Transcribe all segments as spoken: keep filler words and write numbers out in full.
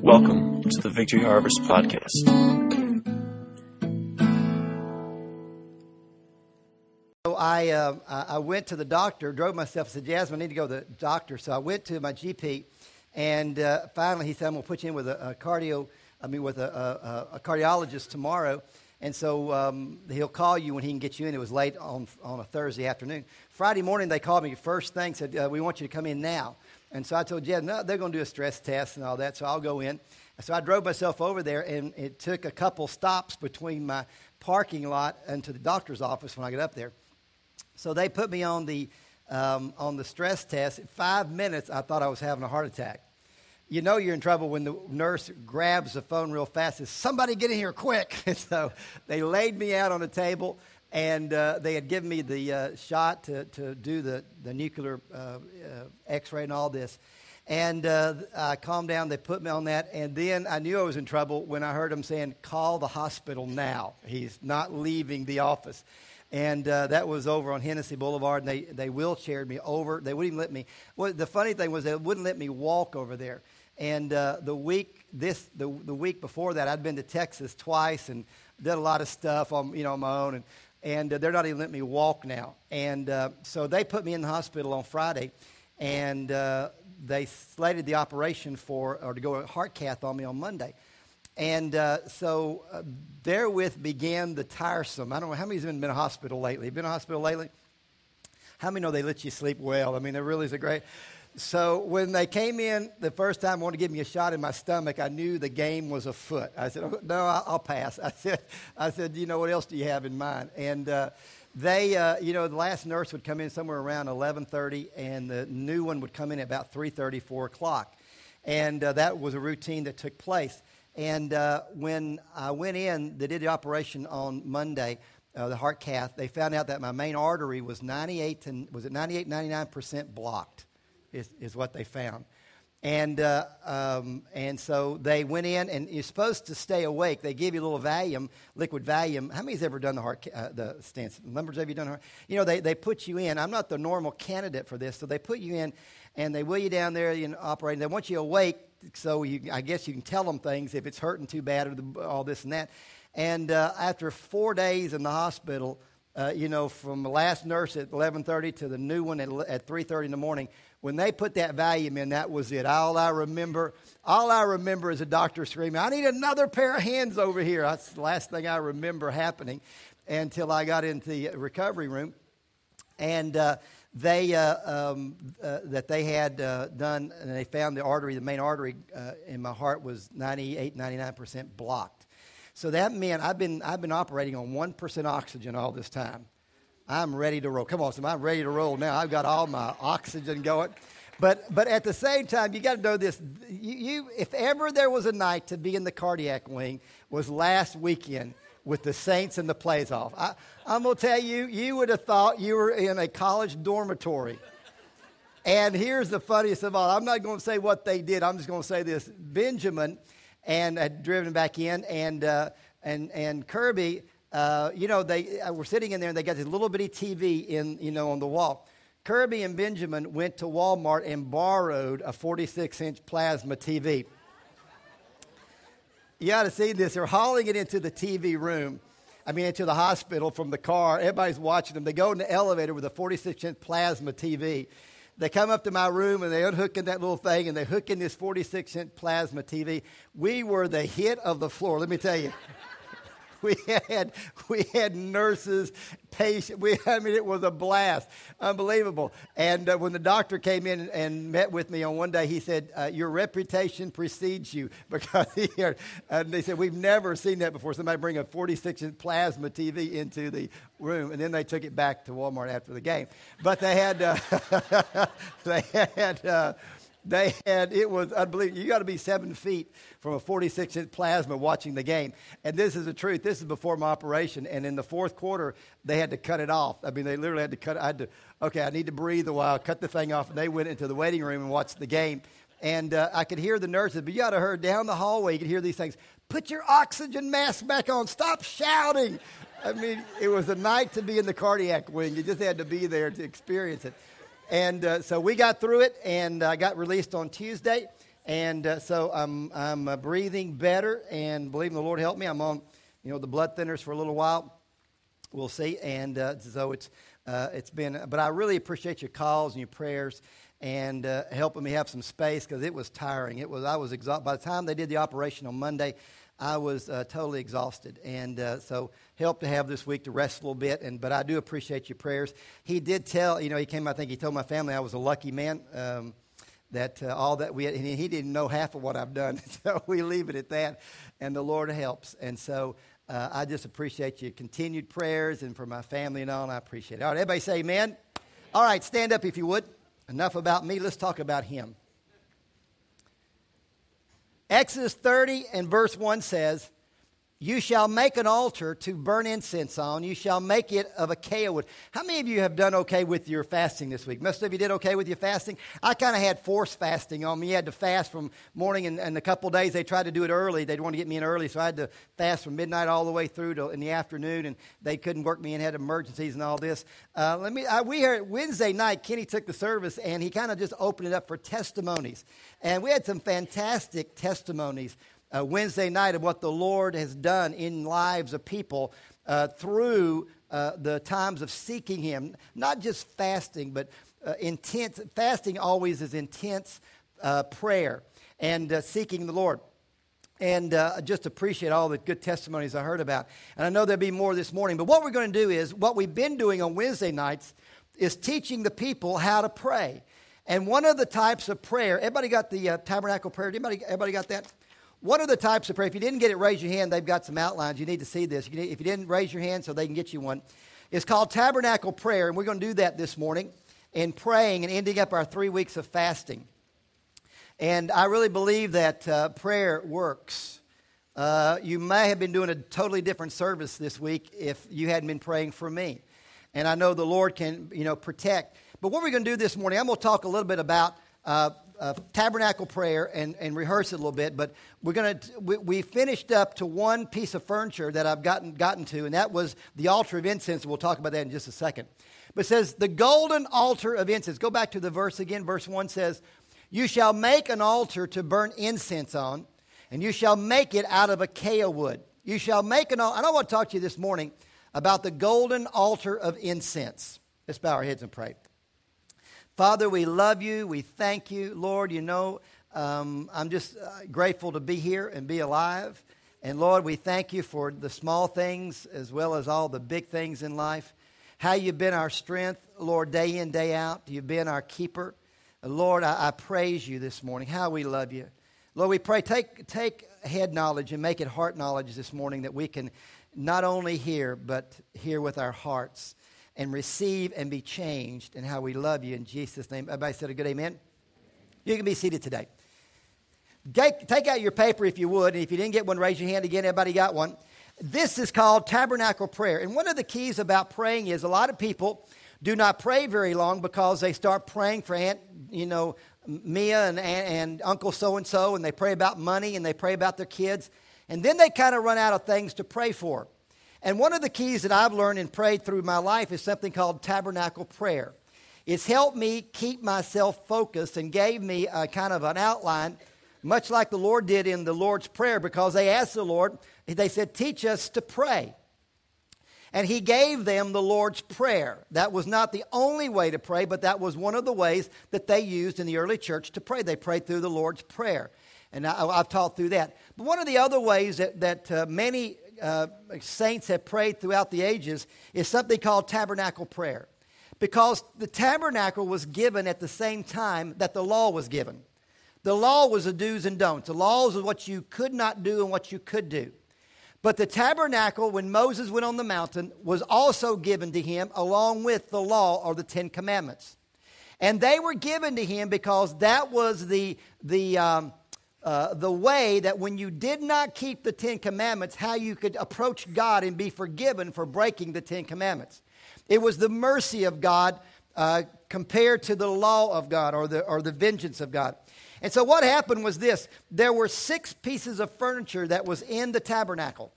Welcome to the Victory Harvest Podcast. So I uh, I went to the doctor, drove myself, said, Jasmine, I need to go to the doctor. So I went to my G P, and uh, finally he said, I'm going to put you in with a, a cardio, I mean with a, a, a cardiologist tomorrow. And so um, he'll call you when he can get you in. It was late on on a Thursday afternoon. Friday morning, they called me first thing, said, uh, we want you to come in now. And so I told Jed, no, they're going to do a stress test and all that, so I'll go in. So I drove myself over there, and it took a couple stops between my parking lot and to the doctor's office when I got up there. So they put me on the um, on the stress test. In five minutes, I thought I was having a heart attack. You know you're in trouble when the nurse grabs the phone real fast and says, somebody get in here quick. And so they laid me out on a table, and uh, they had given me the uh, shot to, to do the, the nuclear uh, uh, x-ray and all this. And uh, I calmed down. They put me on that. And then I knew I was in trouble when I heard them saying, call the hospital now. He's not leaving the office. And uh, that was over on Hennessy Boulevard, and they, they wheelchaired me over. They wouldn't even let me. Well, the funny thing was they wouldn't let me walk over there. And uh, the week this the the week before that, I'd been to Texas twice and did a lot of stuff on you know on my own, and and uh, they're not even letting me walk now. And uh, so they put me in the hospital on Friday, and uh, they slated the operation for or to go a heart cath on me on Monday. And uh, so uh, therewith began the tiresome. I don't know how many's been in a hospital lately. Been in a hospital lately? How many know they let you sleep well? I mean, it really is a great. So when they came in the first time, wanted to give me a shot in my stomach, I knew the game was afoot. I said, oh, no, I'll pass. I said, I said, you know, what else do you have in mind? And uh, they, uh, you know, the last nurse would come in somewhere around eleven thirty, and the new one would come in at about three thirty, four o'clock. And uh, that was a routine that took place. And uh, when I went in, they did the operation on Monday, uh, the heart cath. They found out that my main artery was ninety-eight to, was it ninety-eight, ninety-nine percent blocked. Is, is what they found. And uh, um, and so they went in, and you're supposed to stay awake. They give you a little Valium, liquid Valium. How many's ever done the heart, uh, the stents? Numbers have you done heart? You know, they, they put you in. I'm not the normal candidate for this, so they put you in, and they wheel you down there, you know, operating. They want you awake, so you, I guess you can tell them things if it's hurting too bad or the, all this and that. And uh, after four days in the hospital, uh, you know, from the last nurse at eleven thirty to the new one at, at three thirty in the morning, when they put that Valium in, that was it. All I remember, all I remember is a doctor screaming, I need another pair of hands over here. That's the last thing I remember happening until I got into the recovery room. And uh, they, uh, um, uh, that they had uh, done, and they found the artery, the main artery uh, in my heart was ninety-eight, ninety-nine percent blocked. So that meant I've been, I've been operating on one percent oxygen all this time. I'm ready to roll. Come on, so I'm ready to roll now. I've got all my oxygen going. But but at the same time, you got to know this. You, you, if ever there was a night to be in the cardiac wing, was last weekend with the Saints and the plays off. I, I'm going to tell you, you would have thought you were in a college dormitory. And here's the funniest of all. I'm not going to say what they did. I'm just going to say this. Benjamin and had driven back in, and uh, and and Kirby. Uh, you know, they uh, were sitting in there, and they got this little bitty T V in, you know, on the wall. Kirby and Benjamin went to Walmart and borrowed a forty-six inch plasma T V. You ought to see this. They're hauling it into the T V room. I mean, into the hospital from the car. Everybody's watching them. They go in the elevator with a forty-six inch plasma T V. They come up to my room, and they unhook in that little thing, and they hook in this forty-six inch plasma T V. We were the hit of the floor, let me tell you. We had we had nurses, patients. We I mean, it was a blast, unbelievable. And uh, when the doctor came in and met with me on one day, he said, uh, "Your reputation precedes you," because he heard, and they said, "We've never seen that before. Somebody bring a forty-six inch plasma T V into the room," and then they took it back to Walmart after the game. But they had uh, they had. Uh, They had, it was unbelievable. You got to be seven feet from a forty-six inch plasma watching the game. And this is the truth. This is before my operation. And in the fourth quarter, they had to cut it off. I mean, they literally had to cut it. I had to, okay, I need to breathe a while, cut the thing off. And they went into the waiting room and watched the game. And uh, I could hear the nurses, but you got to hear down the hallway, you could hear these things. Put your oxygen mask back on. Stop shouting. I mean, it was a night to be in the cardiac wing. You just had to be there to experience it. And uh, so we got through it, and I uh, got released on Tuesday. And uh, so I'm I'm uh, breathing better, and believing the Lord help me. I'm on, you know, the blood thinners for a little while. We'll see. And uh, so it's uh, it's been, but I really appreciate your calls and your prayers and uh, helping me have some space, because it was tiring. It was I was exhausted. By the time they did the operation on Monday, I was uh, totally exhausted. And uh, so helped to have this week to rest a little bit. And but I do appreciate your prayers. He did tell, you know, he came, I think he told my family I was a lucky man. Um, that uh, all that we had, and he didn't know half of what I've done. So we leave it at that. And the Lord helps. And so uh, I just appreciate your continued prayers, and for my family and all, and I appreciate it. All right, everybody say amen. All right, stand up if you would. Enough about me. Let's talk about him. Exodus thirty and verse one says, "You shall make an altar to burn incense on. You shall make it of acacia wood." How many of you have done okay with your fasting this week? Most of you did okay with your fasting. I kind of had forced fasting on me. You had to fast from morning, and, and a couple of days they tried to do it early. They'd want to get me in early, so I had to fast from midnight all the way through to in the afternoon, and they couldn't work me in, had emergencies and all this. Uh, let me. I, we heard Wednesday night, Kenny took the service, and he kind of just opened it up for testimonies. And we had some fantastic testimonies Uh, Wednesday night of what the Lord has done in lives of people uh, through uh, the times of seeking Him. Not just fasting, but uh, intense. Fasting always is intense uh, prayer and uh, seeking the Lord. And uh, just appreciate all the good testimonies I heard about. And I know there'll be more this morning. But what we're going to do is, what we've been doing on Wednesday nights is teaching the people how to pray. And one of the types of prayer, everybody got the uh, tabernacle prayer? Everybody, everybody got that? What are the types of prayer? If you didn't get it, raise your hand. They've got some outlines. You need to see this. If you didn't, raise your hand so they can get you one. It's called tabernacle prayer, and we're going to do that this morning in praying and ending up our three weeks of fasting. And I really believe that uh, prayer works. Uh, you may have been doing a totally different service this week if you hadn't been praying for me. And I know the Lord can, you know, protect. But what we're going to do this morning, I'm going to talk a little bit about uh, Uh, tabernacle prayer and, and rehearse it a little bit, but we're going to we, we finished up to one piece of furniture that I've gotten gotten to, and that was the altar of incense. We'll talk about that in just a second. But it says the golden altar of incense. Go back to the verse again. Verse one says, "You shall make an altar to burn incense on, and you shall make it out of acacia wood." You shall make an altar. And I want to talk to you this morning about the golden altar of incense. Let's bow our heads and pray. Father, we love you. We thank you. Lord, you know, um, I'm just uh, grateful to be here and be alive. And Lord, we thank you for the small things as well as all the big things in life. How you've been our strength, Lord, day in, day out. You've been our keeper. Uh, Lord, I, I praise you this morning. How we love you. Lord, we pray, take, take head knowledge and make it heart knowledge this morning, that we can not only hear, but hear with our hearts and receive and be changed, and how we love you in Jesus' name. Everybody said a good amen? You can be seated today. Take, take out your paper if you would, and if you didn't get one, raise your hand again. Everybody got one. This is called tabernacle prayer. And one of the keys about praying is a lot of people do not pray very long because they start praying for Aunt, you know, Mia and, and, and Uncle so-and-so, and they pray about money, and they pray about their kids. And then they kind of run out of things to pray for. And one of the keys that I've learned and prayed through my life is something called tabernacle prayer. It's helped me keep myself focused and gave me a kind of an outline, much like the Lord did in the Lord's Prayer, because they asked the Lord, they said, teach us to pray. And he gave them the Lord's Prayer. That was not the only way to pray, but that was one of the ways that they used in the early church to pray. They prayed through the Lord's Prayer. And I, I've taught through that. But one of the other ways that, that uh, many uh, saints have prayed throughout the ages is something called tabernacle prayer. Because the tabernacle was given at the same time that the law was given. The law was the do's and don'ts. The laws was what you could not do and what you could do. But the tabernacle, when Moses went on the mountain, was also given to him along with the law or the Ten Commandments. And they were given to him because that was the, the, um, uh, the way that when you did not keep the Ten Commandments, how you could approach God and be forgiven for breaking the Ten Commandments. It was the mercy of God uh, compared to the law of God or the, or the vengeance of God. And so what happened was this. There were six pieces of furniture that was in the tabernacle.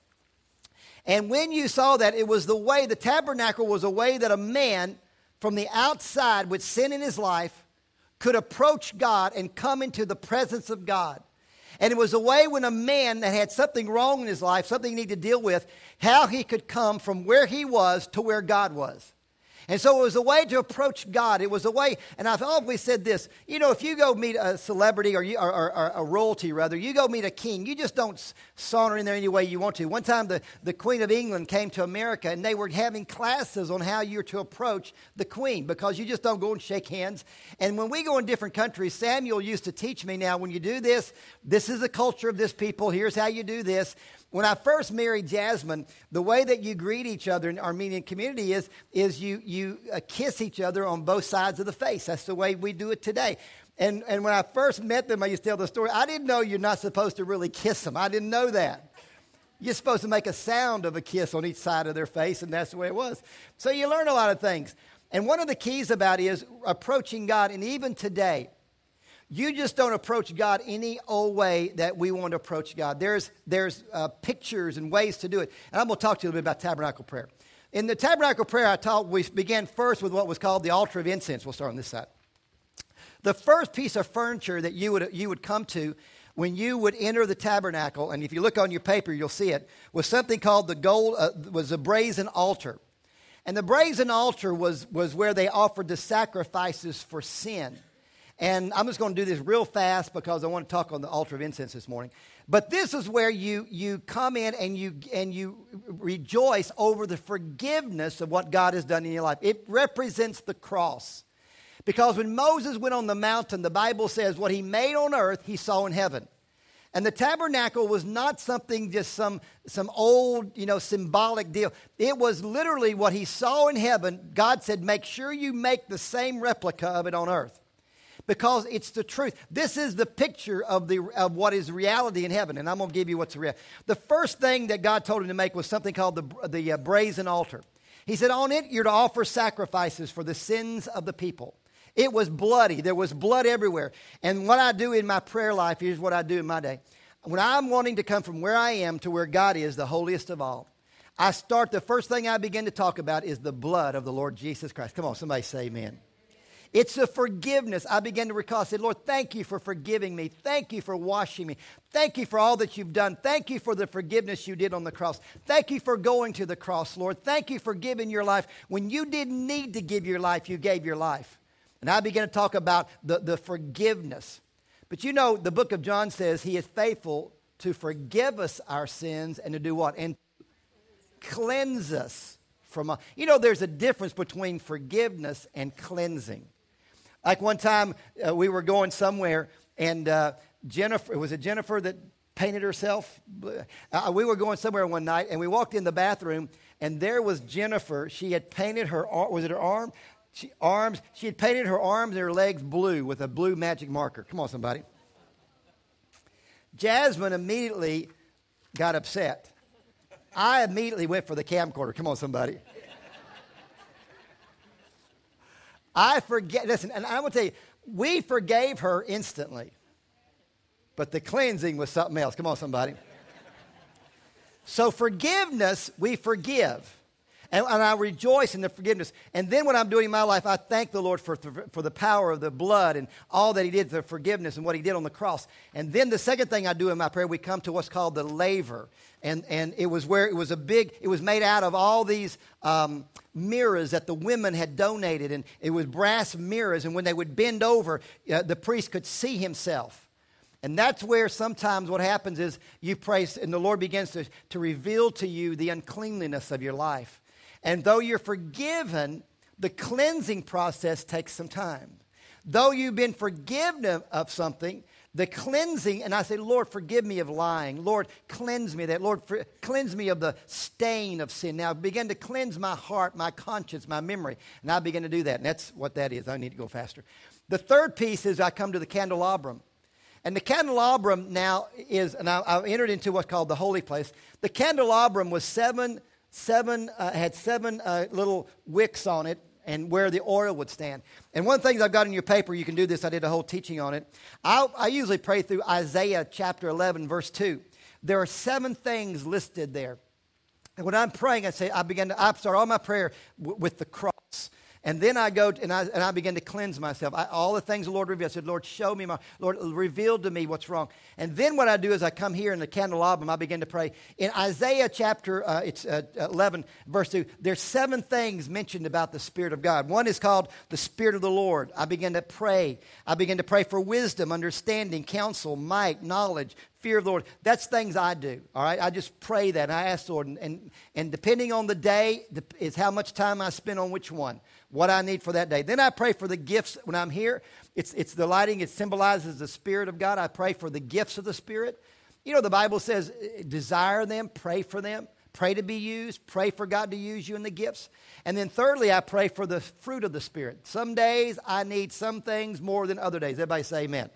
And when you saw that, it was the way, the tabernacle was a way that a man from the outside with sin in his life could approach God and come into the presence of God. And it was a way when a man that had something wrong in his life, something he needed to deal with, how he could come from where he was to where God was. And so it was a way to approach God. It was a way, and I've always said this, you know, if you go meet a celebrity or, you, or, or, or a royalty, rather, you go meet a king, you just don't saunter in there any way you want to. One time the, the Queen of England came to America, and they were having classes on how you're to approach the Queen, because you just don't go and shake hands. And when we go in different countries, Samuel used to teach me, now when you do this, this is the culture of this people, here's how you do this. When I first married Jasmine, the way that you greet each other in our Armenian community is, is you, you uh, kiss each other on both sides of the face. That's the way we do it today. And, and when I first met them, I used to tell the story, I didn't know you're not supposed to really kiss them. I didn't know that. You're supposed to make a sound of a kiss on each side of their face, and that's the way it was. So you learn a lot of things. And one of the keys about it is approaching God, and even today, you just don't approach God any old way that we want to approach God. There's, there's uh, pictures and ways to do it. And I'm going to talk to you a little bit about tabernacle prayer. In the tabernacle prayer, I taught, we began first with what was called the altar of incense. We'll start on this side. The first piece of furniture that you would, you would come to when you would enter the tabernacle, and if you look on your paper, you'll see it, was something called the gold, uh, was a brazen altar. And the brazen altar was, was where they offered the sacrifices for sin. And I'm just going to do this real fast because I want to talk on the altar of incense this morning. But this is where you, you come in and you, and you rejoice over the forgiveness of what God has done in your life. It represents the cross. Because when Moses went on the mountain, the Bible says what he made on earth, he saw in heaven. And the tabernacle was not something, just some, some old, you know, symbolic deal. It was literally what he saw in heaven. God said, make sure you make the same replica of it on earth. Because it's the truth. This is the picture of the of what is reality in heaven. And I'm going to give you what's real. The first thing that God told him to make was something called the, the uh, brazen altar. He said, on it, you're to offer sacrifices for the sins of the people. It was bloody. There was blood everywhere. And what I do in my prayer life, here's what I do in my day. When I'm wanting to come from where I am to where God is, the holiest of all, I start, the first thing I begin to talk about is the blood of the Lord Jesus Christ. Come on, somebody say amen. It's the forgiveness. I began to recall. I said, Lord, thank you for forgiving me. Thank you for washing me. Thank you for all that you've done. Thank you for the forgiveness you did on the cross. Thank you for going to the cross, Lord. Thank you for giving your life. When you didn't need to give your life, you gave your life. And I began to talk about the, the forgiveness. But you know, the book of John says he is faithful to forgive us our sins and to do what? And cleanse us from all. You know, there's a difference between forgiveness and cleansing. Like one time uh, we were going somewhere and uh, Jennifer, was it Jennifer that painted herself? Uh, we were going somewhere one night and we walked in the bathroom and there was Jennifer. She had painted her, was it her arm? She, arms. She had painted her arms and her legs blue with a blue magic marker. Come on, somebody. Jasmine immediately got upset. I immediately went for the camcorder. Come on, somebody. I forget, listen, and I want to tell you, we forgave her instantly. But the cleansing was something else. Come on, somebody. So forgiveness, we forgive. And, and I rejoice in the forgiveness. And then what I'm doing in my life, I thank the Lord for, for the power of the blood and all that he did, the forgiveness and what he did on the cross. And then the second thing I do in my prayer, we come to what's called the laver. And, and it was where it was a big, it was made out of all these um, mirrors that the women had donated. And it was brass mirrors. And when they would bend over, uh, the priest could see himself. And that's where sometimes what happens is you pray and the Lord begins to, to reveal to you the uncleanliness of your life. And though you're forgiven, the cleansing process takes some time. Though you've been forgiven of something, the cleansing, and I say, Lord, forgive me of lying. Lord, cleanse me of that. Lord, for, cleanse me of the stain of sin. Now begin to cleanse my heart, my conscience, my memory. And I begin to do that. And that's what that is. I need to go faster. The third piece is I come to the candelabrum. And the candelabrum now is, and I, I entered into what's called the holy place. The candelabrum was seven Seven uh, had seven uh, little wicks on it, and where the oil would stand. And one of the things I've got in your paper, you can do this. I did a whole teaching on it. I, I usually pray through Isaiah chapter eleven, verse two. There are seven things listed there. And when I'm praying, I say I begin to I start all my prayer w- with the cross. And then I go and I, and I begin to cleanse myself. I, all the things the Lord revealed. I said, Lord, show me my, Lord, reveal to me what's wrong. And then what I do is I come here in the candelabrum, I begin to pray. In Isaiah chapter, uh, it's uh, eleven, verse two, there's seven things mentioned about the Spirit of God. One is called the Spirit of the Lord. I begin to pray. I begin to pray for wisdom, understanding, counsel, might, knowledge, fear of the Lord. That's things I do, all right? I just pray that, and I ask the Lord. And, and, and depending on the day is how much time I spend on which one, what I need for that day. Then I pray for the gifts when I'm here. It's, it's the lighting. It symbolizes the Spirit of God. I pray for the gifts of the Spirit. You know, the Bible says, desire them, pray for them, pray to be used, pray for God to use you in the gifts. And then thirdly, I pray for the fruit of the Spirit. Some days I need some things more than other days. Everybody say amen.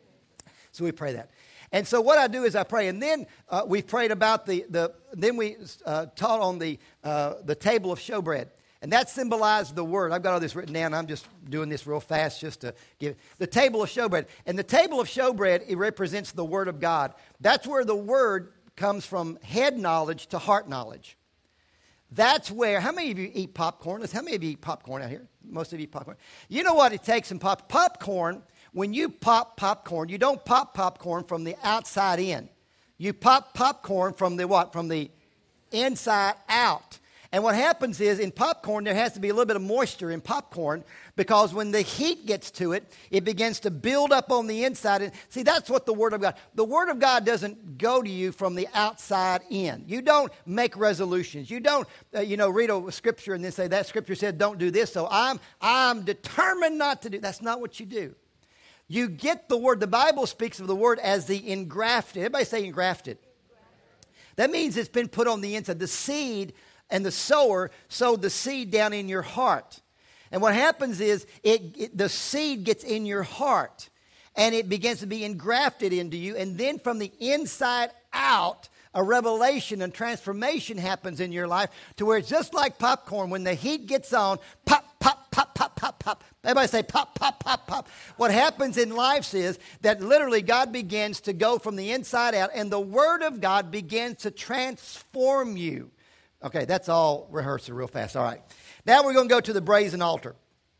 So we pray that. And so what I do is I pray, and then uh, we prayed about the, the then we uh, taught on the uh, the table of showbread. And that symbolized the word. I've got all this written down. I'm just doing this real fast just to give the table of showbread. And the table of showbread, it represents the word of God. That's where the word comes from head knowledge to heart knowledge. That's where, how many of you eat popcorn? How many of you eat popcorn out here? Most of you eat popcorn. You know what it takes in pop popcorn? When you pop popcorn, you don't pop popcorn from the outside in. You pop popcorn from the what? From the inside out. And what happens is in popcorn, there has to be a little bit of moisture in popcorn because when the heat gets to it, it begins to build up on the inside. And see, that's what the Word of God, the Word of God doesn't go to you from the outside in. You don't make resolutions. You don't, uh, you know, read a scripture and then say, that scripture said don't do this, so I'm, I'm determined not to do. That's not what you do. You get the Word. The Bible speaks of the Word as the engrafted. Everybody say engrafted. That means it's been put on the inside. The seed and the sower sowed the seed down in your heart. And what happens is it, it, the seed gets in your heart and it begins to be engrafted into you. And then from the inside out, a revelation and transformation happens in your life to where it's just like popcorn. When the heat gets on, pop, pop, pop, pop, pop, pop. Everybody say pop, pop, pop, pop. What happens in life is that literally God begins to go from the inside out and the Word of God begins to transform you. Okay, that's all rehearsal real fast. All right. Now we're going to go to the brazen altar.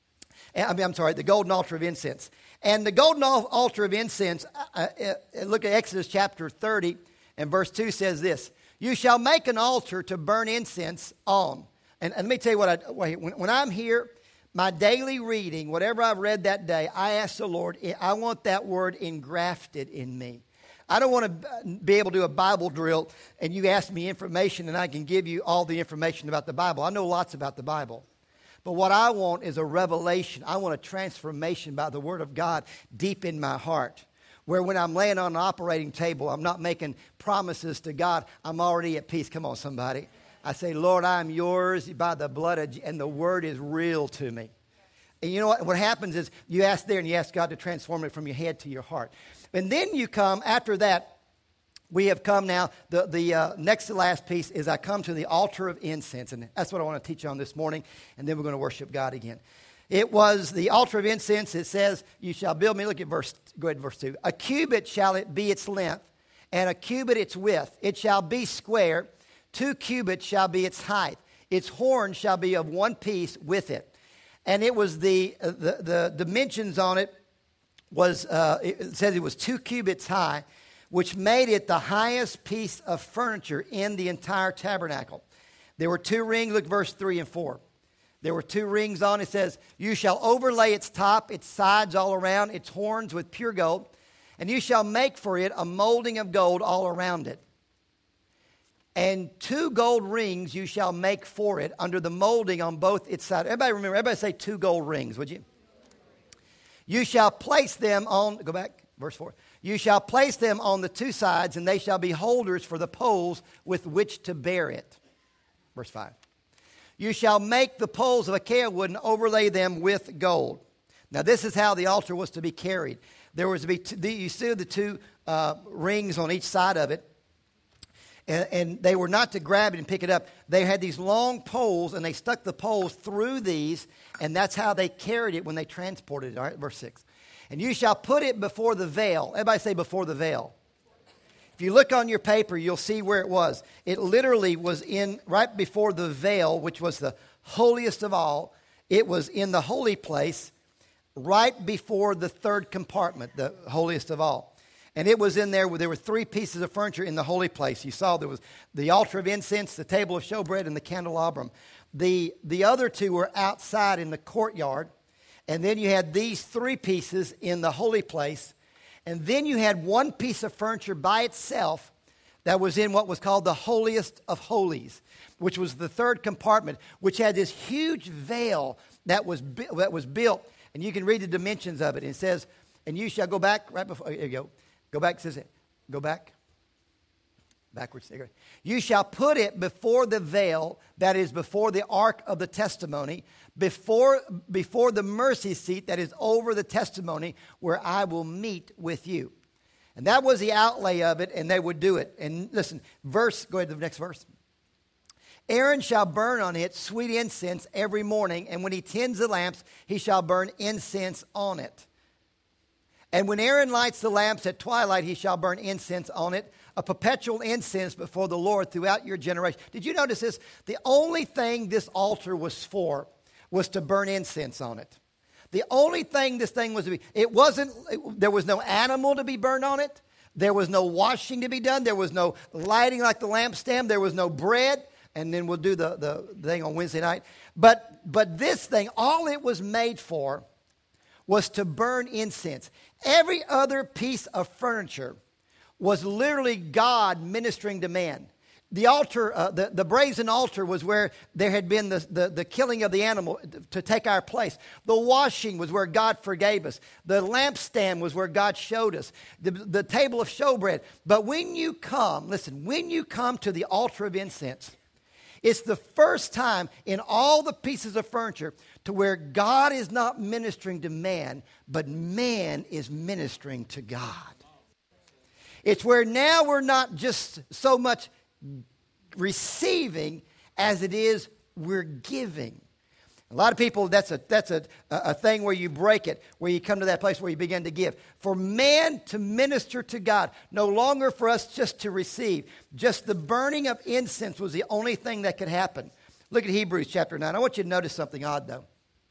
I mean, I'm sorry, the golden altar of incense. And the golden altar of incense, uh, uh, look at Exodus chapter thirty, and verse two says this. You shall make an altar to burn incense on. And, and let me tell you what, I, when, when I'm here, my daily reading, whatever I've read that day, I ask the Lord, I want that word engrafted in me. I don't want to be able to do a Bible drill and you ask me information and I can give you all the information about the Bible. I know lots about the Bible. But what I want is a revelation. I want a transformation by the Word of God deep in my heart. Where when I'm laying on an operating table, I'm not making promises to God. I'm already at peace. Come on, somebody. I say, Lord, I'm yours by the blood of Jesus, and the Word is real to me. And you know what? What happens is you ask there and you ask God to transform it from your head to your heart. And then you come, after that, we have come now, the, the uh, next to last piece is I come to the altar of incense. And that's what I want to teach you on this morning. And then we're going to worship God again. It was the altar of incense. It says, you shall build me. Look at verse, go ahead, verse two. A cubit shall it be its length, and a cubit its width. It shall be square. Two cubits shall be its height. Its horn shall be of one piece with it. And it was the, uh, the, the dimensions on it was, uh, it says it was two cubits high, which made it the highest piece of furniture in the entire tabernacle. There were two rings, look verse three and four. There were two rings on it. It says, you shall overlay its top, its sides all around, its horns with pure gold, and you shall make for it a molding of gold all around it. And two gold rings you shall make for it under the molding on both its sides. Everybody remember, everybody say two gold rings, would you? You shall place them on, go back, verse four. You shall place them on the two sides, and they shall be holders for the poles with which to bear it. Verse five. You shall make the poles of acacia wood and overlay them with gold. Now this is how the altar was to be carried. There was to be, two, you see the two uh, rings on each side of it. And, and they were not to grab it and pick it up. They had these long poles, and they stuck the poles through these, and that's how they carried it when they transported it. All right, verse six. And you shall put it before the veil. Everybody say before the veil. If you look on your paper, you'll see where it was. It literally was in right before the veil, which was the holiest of all. it was in the holy place right before the third compartment, the holiest of all. And it was in there where there were three pieces of furniture in the holy place. You saw there was the altar of incense, the table of showbread, and the candelabrum. The, the other two were outside in the courtyard. And then you had these three pieces in the holy place. And then you had one piece of furniture by itself that was in what was called the holiest of holies, which was the third compartment, which had this huge veil that was, that was built. And you can read the dimensions of it. It says, and you shall go back right before, here you go. Go back, it says it. Go back. Backwards. There you go. You shall put it before the veil, that is before the ark of the testimony, before, before the mercy seat that is over the testimony, where I will meet with you. And that was the outlay of it, and they would do it. And listen, verse, go ahead to the next verse. Aaron shall burn on it sweet incense every morning, and when he tends the lamps, he shall burn incense on it. And when Aaron lights the lamps at twilight, he shall burn incense on it, a perpetual incense before the Lord throughout your generation. Did you notice this? The only thing this altar was for was to burn incense on it. The only thing this thing was to be, it wasn't, it, there was no animal to be burned on it. There was no washing to be done. There was no lighting like the lampstand. There was no bread. And then we'll do the, the thing on Wednesday night. But, but this thing, all it was made for was to burn incense. Every other piece of furniture was literally God ministering to man. The altar, uh, the, the brazen altar was where there had been the, the, the killing of the animal to take our place. The washing was where God forgave us. The lampstand was where God showed us. The, the table of showbread. But when you come, listen, when you come to the altar of incense, it's the first time in all the pieces of furniture to where God is not ministering to man, but man is ministering to God. It's where now we're not just so much receiving as it is we're giving. A lot of people, that's a that's a, a thing where you break it, where you come to that place where you begin to give. For man to minister to God, no longer for us just to receive. Just the burning of incense was the only thing that could happen. Look at Hebrews chapter nine. I want you to notice something odd, though.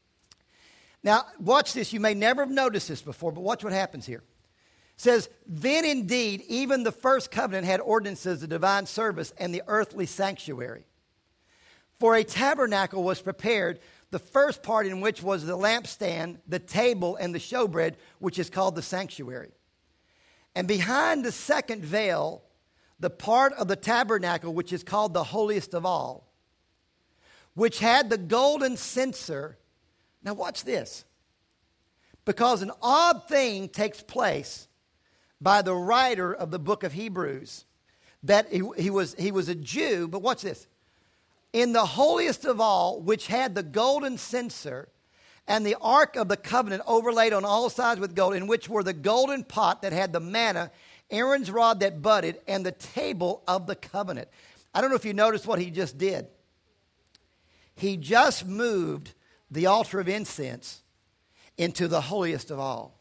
Now, watch this. You may never have noticed this before, but watch what happens here. It says, then indeed, even the first covenant had ordinances of divine service and the earthly sanctuary. For a tabernacle was prepared, the first part in which was the lampstand, the table, and the showbread, which is called the sanctuary. And behind the second veil, the part of the tabernacle, which is called the holiest of all, which had the golden censer. Now watch this. Because an odd thing takes place by the writer of the book of Hebrews. That he, he, was, he was a Jew, but watch this. In the holiest of all, which had the golden censer and the ark of the covenant overlaid on all sides with gold, in which were the golden pot that had the manna, Aaron's rod that budded, and the table of the covenant. I don't know if you noticed what he just did. He just moved the altar of incense into the holiest of all.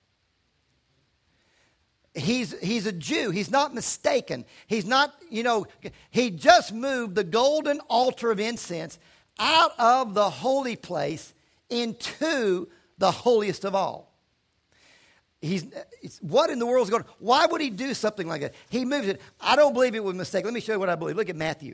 He's, he's a Jew. He's not mistaken. He's not, you know, he just moved the golden altar of incense out of the holy place into the holiest of all. He's, what in the world is going on? Why would he do something like that? He moves it. I don't believe it was a mistake. Let me show you what I believe. Look at Matthew.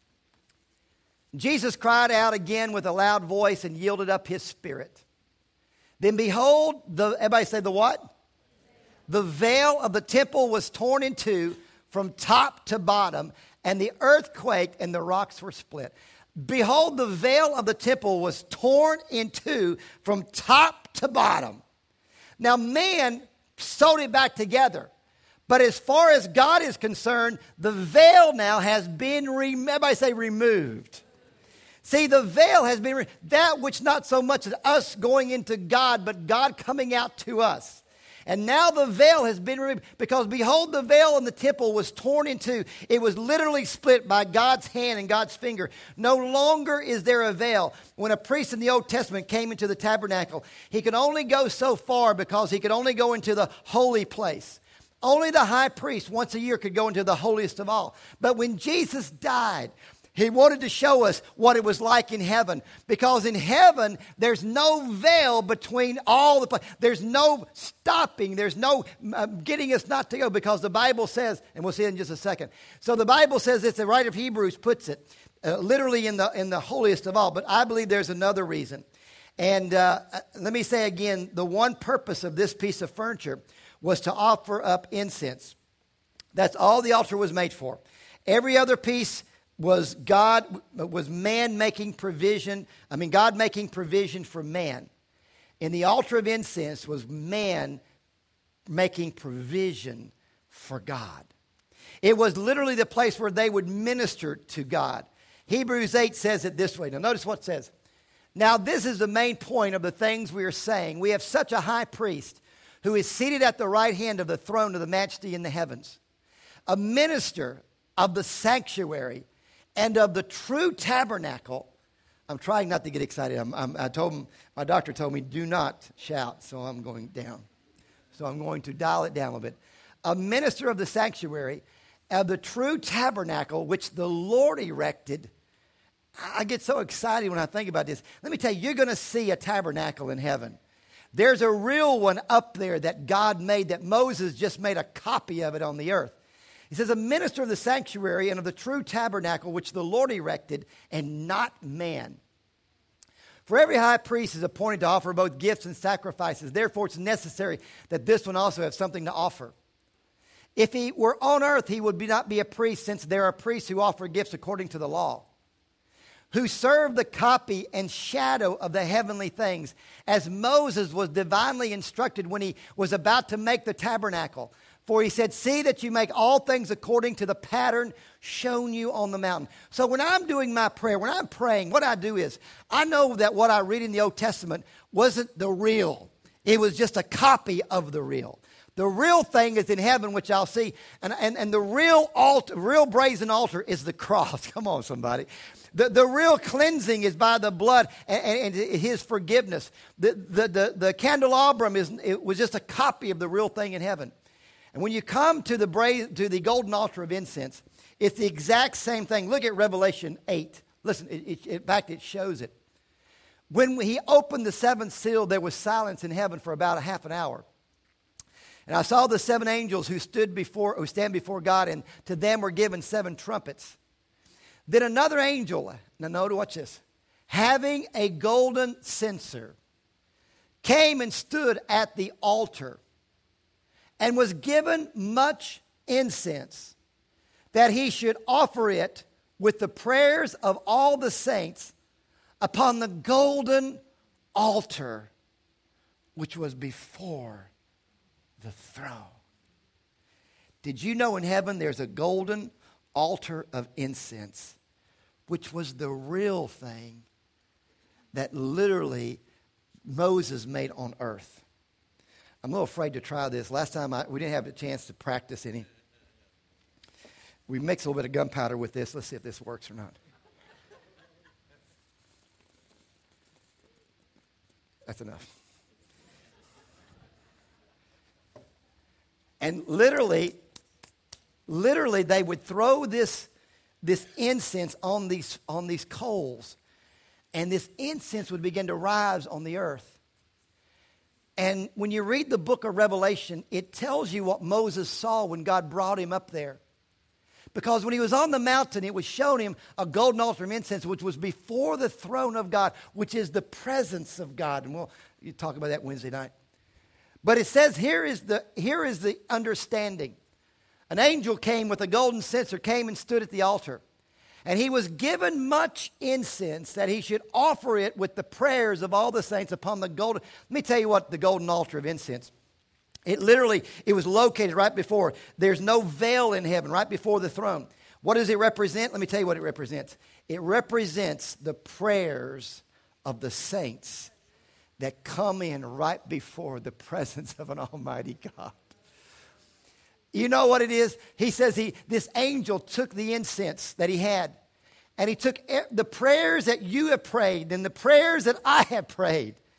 Jesus cried out again with a loud voice and yielded up his spirit. Then behold, the, everybody say the what? The veil of the temple was torn in two from top to bottom, and the earth quaked and the rocks were split. Behold, the veil of the temple was torn in two from top to bottom. Now man sewed it back together. But as far as God is concerned, the veil now has been, re- everybody say removed. See, the veil has been, re- that which not so much as us going into God, but God coming out to us. And now the veil has been removed because behold, the veil in the temple was torn in two. It was literally split by God's hand and God's finger. No longer is there a veil. When a priest in the Old Testament came into the tabernacle, he could only go so far because he could only go into the holy place. Only the high priest once a year could go into the holiest of all. But when Jesus died, He wanted to show us what it was like in heaven. Because in heaven, there's no veil between all the places. There's no stopping. There's no uh, getting us not to go. Because the Bible says, and we'll see it in just a second. So the Bible says this, the writer of Hebrews puts it, uh, literally in the, in the holiest of all. But I believe there's another reason. And uh, let me say again, the one purpose of this piece of furniture was to offer up incense. That's all the altar was made for. Every other piece was God, was man making provision. I mean, God making provision for man. And the altar of incense was man making provision for God. It was literally the place where they would minister to God. Hebrews eight says it this way. Now, notice what it says. Now, this is the main point of the things we are saying. We have such a high priest who is seated at the right hand of the throne of the majesty in the heavens, a minister of the sanctuary and of the true tabernacle. I'm trying not to get excited. I'm, I'm, I told him, my doctor told me, do not shout, so I'm going down. So I'm going to dial it down a little bit. A minister of the sanctuary, of the true tabernacle, which the Lord erected. I get so excited when I think about this. Let me tell you, you're going to see a tabernacle in heaven. There's a real one up there that God made, that Moses just made a copy of it on the earth. He says, a minister of the sanctuary and of the true tabernacle, which the Lord erected, and not man. For every high priest is appointed to offer both gifts and sacrifices. Therefore, it's necessary that this one also have something to offer. If he were on earth, he would be not be a priest, since there are priests who offer gifts according to the law, who serve the copy and shadow of the heavenly things, as Moses was divinely instructed when he was about to make the tabernacle. For he said, see that you make all things according to the pattern shown you on the mountain. So when I'm doing my prayer, when I'm praying, what I do is, I know that what I read in the Old Testament wasn't the real. It was just a copy of the real. The real thing is in heaven, which I'll see. And, and, and the real altar, real brazen altar is the cross. Come on, somebody. The, the real cleansing is by the blood and, and, and his forgiveness. The, the, the, the candelabrum is, it was just a copy of the real thing in heaven. And when you come to the bra- to the golden altar of incense, it's the exact same thing. Look at Revelation eight. Listen, it, it, in fact, it shows it. When he opened the seventh seal, there was silence in heaven for about a half an hour. And I saw the seven angels who stood before, who stand before God, and to them were given seven trumpets. Then another angel, now notice, watch this, having a golden censer, came and stood at the altar, and was given much incense, that he should offer it with the prayers of all the saints upon the golden altar which was before the throne. Did you know in heaven there's a golden altar of incense, which was the real thing that literally Moses made on earth? I'm a little afraid to try this. Last time I, we didn't have a chance to practice any. We mixed a little bit of gunpowder with this. Let's see if this works or not. That's enough. And literally, literally they would throw this, this incense on these, on these coals, and this incense would begin to rise on the earth. And when you read the book of Revelation, it tells you what Moses saw when God brought him up there. Because when he was on the mountain, it was showing him a golden altar of incense, which was before the throne of God, which is the presence of God. And we'll you talk about that Wednesday night. But it says here is the here is the understanding. An angel came with a golden censer, came and stood at the altar. And he was given much incense, that he should offer it with the prayers of all the saints upon the golden. Let me tell you what the golden altar of incense. It literally, it was located right before. There's no veil in heaven, right before the throne. What does it represent? Let me tell you what it represents. It represents the prayers of the saints that come in right before the presence of an almighty God. You know what it is? He says he, this angel took the incense that he had, and he took the prayers that you have prayed and the prayers that I have prayed,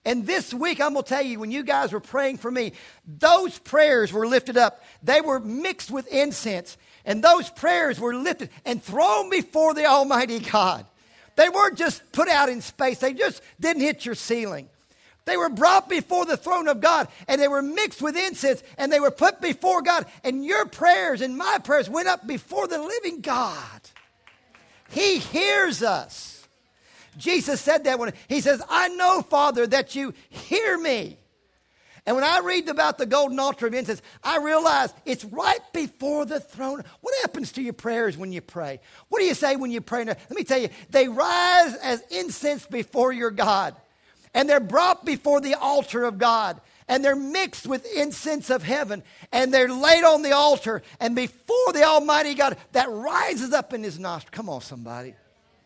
And this week, I'm going to tell you, when you guys were praying for me, those prayers were lifted up. They were mixed with incense. And those prayers were lifted and thrown before the Almighty God. They weren't just put out in space. They just didn't hit your ceiling. They were brought before the throne of God, and they were mixed with incense, and they were put before God. And your prayers and my prayers went up before the living God. He hears us. Jesus said that when he says, I know, Father, that you hear me. And when I read about the golden altar of incense, I realize it's right before the throne. What happens to your prayers when you pray? What do you say when you pray? Now, let me tell you, they rise as incense before your God. And they're brought before the altar of God. And they're mixed with incense of heaven. And they're laid on the altar. And before the Almighty God, that rises up in his nostril. Come on, somebody.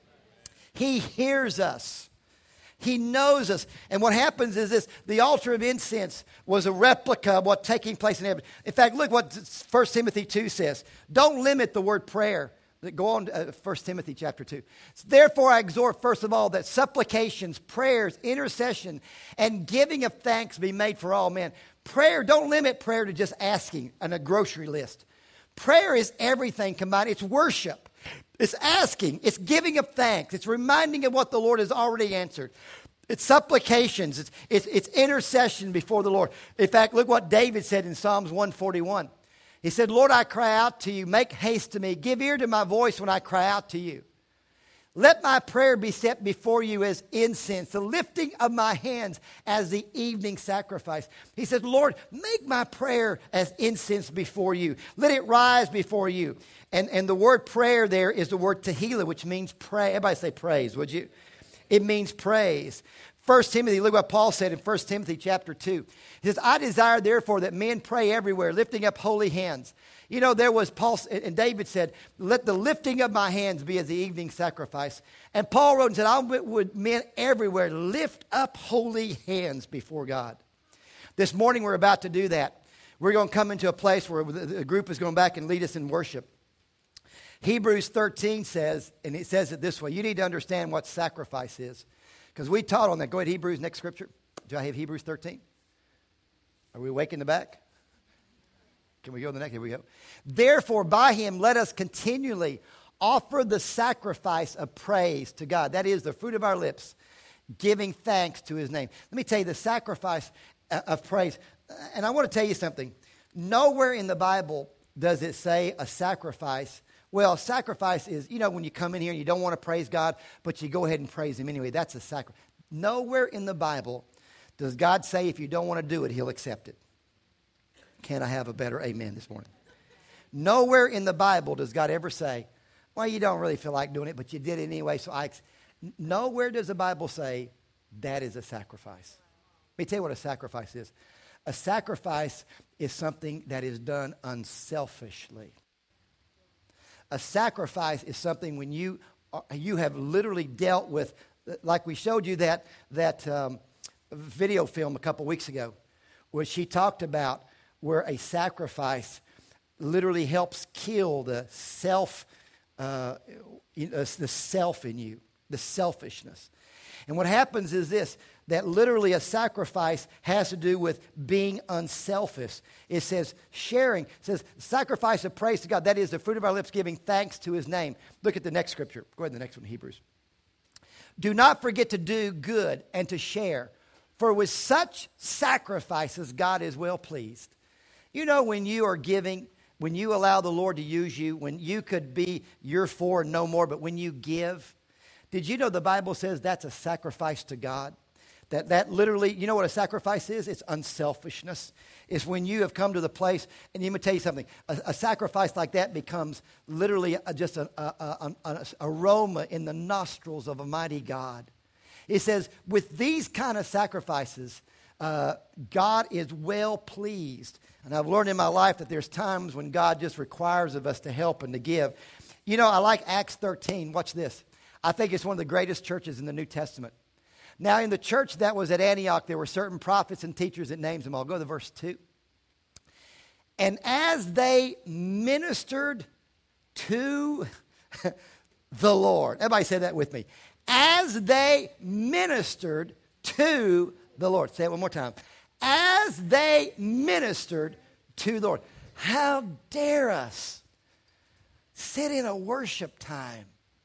He hears us. He knows us. And what happens is this. The altar of incense was a replica of what's taking place in heaven. In fact, look what First Timothy two says. Don't limit the word prayer. Go on to uh, First Timothy chapter two. Therefore, I exhort, first of all, that supplications, prayers, intercession, and giving of thanks be made for all men. Prayer, don't limit prayer to just asking on a grocery list. Prayer is everything combined. It's worship. It's asking. It's giving of thanks. It's reminding of what the Lord has already answered. It's supplications. It's, it's, it's intercession before the Lord. In fact, look what David said in Psalms one forty-one. He said, Lord, I cry out to you. Make haste to me. Give ear to my voice when I cry out to you. Let my prayer be set before you as incense, the lifting of my hands as the evening sacrifice. He said, Lord, make my prayer as incense before you. Let it rise before you. And, and the word prayer there is the word tehillah, which means pray. Everybody say praise, would you? It means praise. First Timothy, look what Paul said in First Timothy chapter two. He says, I desire therefore that men pray everywhere, lifting up holy hands. You know, there was Paul, and David said, let the lifting of my hands be as the evening sacrifice. And Paul wrote and said, I would men everywhere lift up holy hands before God. This morning we're about to do that. We're going to come into a place where the group is going back and lead us in worship. Hebrews thirteen says, and it says it this way, you need to understand what sacrifice is. Because we taught on that. Go ahead, Hebrews, next scripture. Do I have Hebrews thirteen? Are we awake in the back? Can we go to the next? Here we go. Therefore, by him, let us continually offer the sacrifice of praise to God. That is the fruit of our lips, giving thanks to his name. Let me tell you the sacrifice of praise. And I want to tell you something. Nowhere in the Bible does it say a sacrifice. Well, sacrifice is, you know, when you come in here and you don't want to praise God, but you go ahead and praise him anyway. That's a sacrifice. Nowhere in the Bible does God say if you don't want to do it, he'll accept it. Can I have a better amen this morning? Nowhere in the Bible does God ever say, well, you don't really feel like doing it, but you did it anyway. So I, nowhere does the Bible say that is a sacrifice. Let me tell you what a sacrifice is. A sacrifice is something that is done unselfishly. A sacrifice is something when you you have literally dealt with, like we showed you that that um, video film a couple weeks ago, where she talked about where a sacrifice literally helps kill the self, uh, the self in you, the selfishness. And what happens is this, that literally a sacrifice has to do with being unselfish. It says sharing. It says sacrifice of praise to God. That is the fruit of our lips giving thanks to his name. Look at the next scripture. Go ahead to the next one, Hebrews. Do not forget to do good and to share, for with such sacrifices God is well pleased. You know, when you are giving, when you allow the Lord to use you, when you could be your for and no more, but when you give, did you know the Bible says that's a sacrifice to God? That that literally, you know what a sacrifice is? It's unselfishness. It's when you have come to the place, and let me tell you something, a, a sacrifice like that becomes literally a, just an aroma in the nostrils of a mighty God. It says, with these kind of sacrifices, uh, God is well pleased. And I've learned in my life that there's times when God just requires of us to help and to give. You know, I like Acts thirteen. Watch this. I think it's one of the greatest churches in the New Testament. Now, in the church that was at Antioch, there were certain prophets and teachers that names them all. Go to verse two. And as they ministered to the Lord. Everybody say that with me. As they ministered to the Lord. Say it one more time. As they ministered to the Lord. How dare us sit in a worship time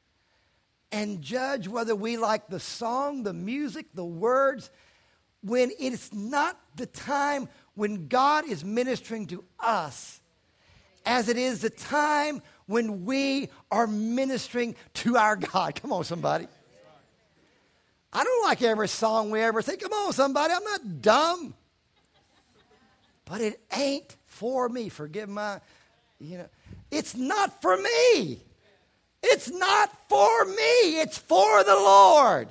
and judge whether we like the song, the music, the words, when it's not the time when God is ministering to us, as it is the time when we are ministering to our God. Come on, somebody. I don't like every song we ever sing. Come on, somebody. I'm not dumb. But it ain't for me. Forgive my, you know. It's not for me. It's not for me. It's for the Lord.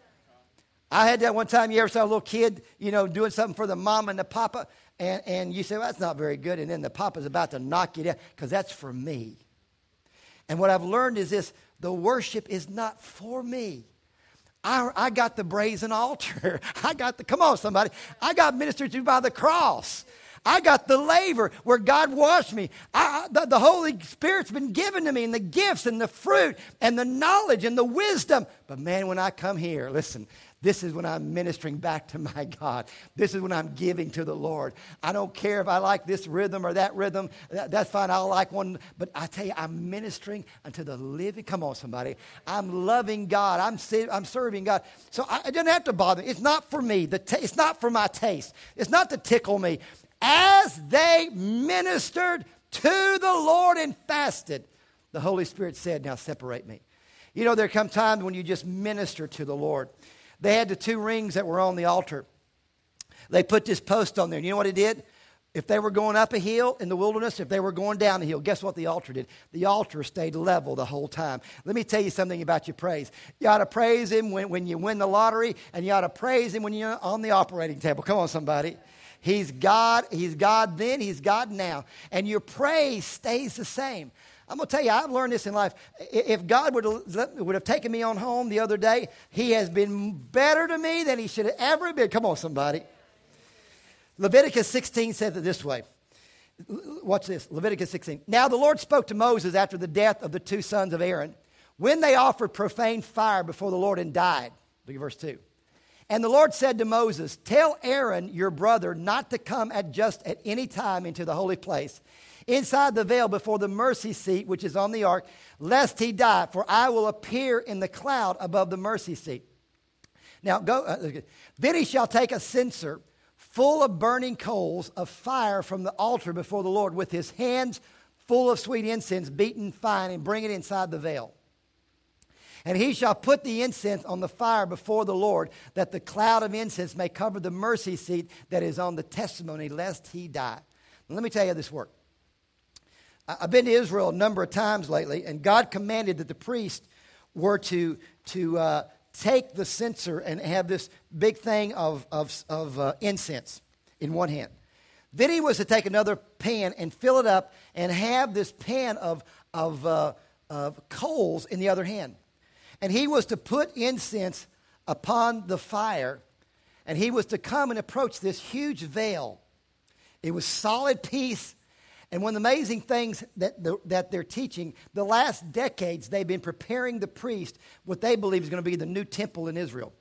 I had that one time. You ever saw a little kid, you know, doing something for the mom and the papa, and, and you say, well, that's not very good, and then the papa's about to knock you down, because that's for me. And what I've learned is this: the worship is not for me. I, I got the brazen altar. I got the, come on, somebody. I got ministered to by the cross. I got the laver where God washed me. I, the, the Holy Spirit's been given to me, and the gifts and the fruit and the knowledge and the wisdom. But man, when I come here, listen, this is when I'm ministering back to my God. This is when I'm giving to the Lord. I don't care if I like this rhythm or that rhythm. That, that's fine. I'll like one. But I tell you, I'm ministering unto the living. Come on, somebody. I'm loving God. I'm, I'm serving God. So I, it doesn't have to bother me. It's not for me. The ta- it's not for my taste. It's not to tickle me. As they ministered to the Lord and fasted, the Holy Spirit said, now separate me. You know, there come times when you just minister to the Lord. They had the two rings that were on the altar. They put this post on there. And you know what it did? If they were going up a hill in the wilderness, if they were going down a hill, guess what the altar did? The altar stayed level the whole time. Let me tell you something about your praise. You ought to praise Him when, when you win the lottery, and you ought to praise Him when you're on the operating table. Come on, somebody. He's God. He's God then. He's God now. And your praise stays the same. I'm going to tell you, I've learned this in life. If God would have, would have taken me on home the other day, He has been better to me than He should have ever been. Come on, somebody. Leviticus sixteen says it this way. Watch this. Leviticus sixteen. Now the Lord spoke to Moses after the death of the two sons of Aaron, when they offered profane fire before the Lord and died. Look at verse two. And the Lord said to Moses, tell Aaron, your brother, not to come at just at any time into the holy place, inside the veil before the mercy seat which is on the ark, lest he die, for I will appear in the cloud above the mercy seat. Now go. Uh, then he shall take a censer full of burning coals of fire from the altar before the Lord, with his hands full of sweet incense beaten fine, and bring it inside the veil. And he shall put the incense on the fire before the Lord, that the cloud of incense may cover the mercy seat that is on the testimony, lest he die. Now, let me tell you how this worked. I've been to Israel a number of times lately, and God commanded that the priests were to, to uh, take the censer and have this big thing of, of, of uh, incense in one hand. Then he was to take another pan and fill it up and have this pan of, of, uh, of coals in the other hand. And he was to put incense upon the fire, and he was to come and approach this huge veil. It was solid piece. And one of the amazing things that, the, that they're teaching, the last decades they've been preparing the priest, what they believe is going to be the new temple in Israel.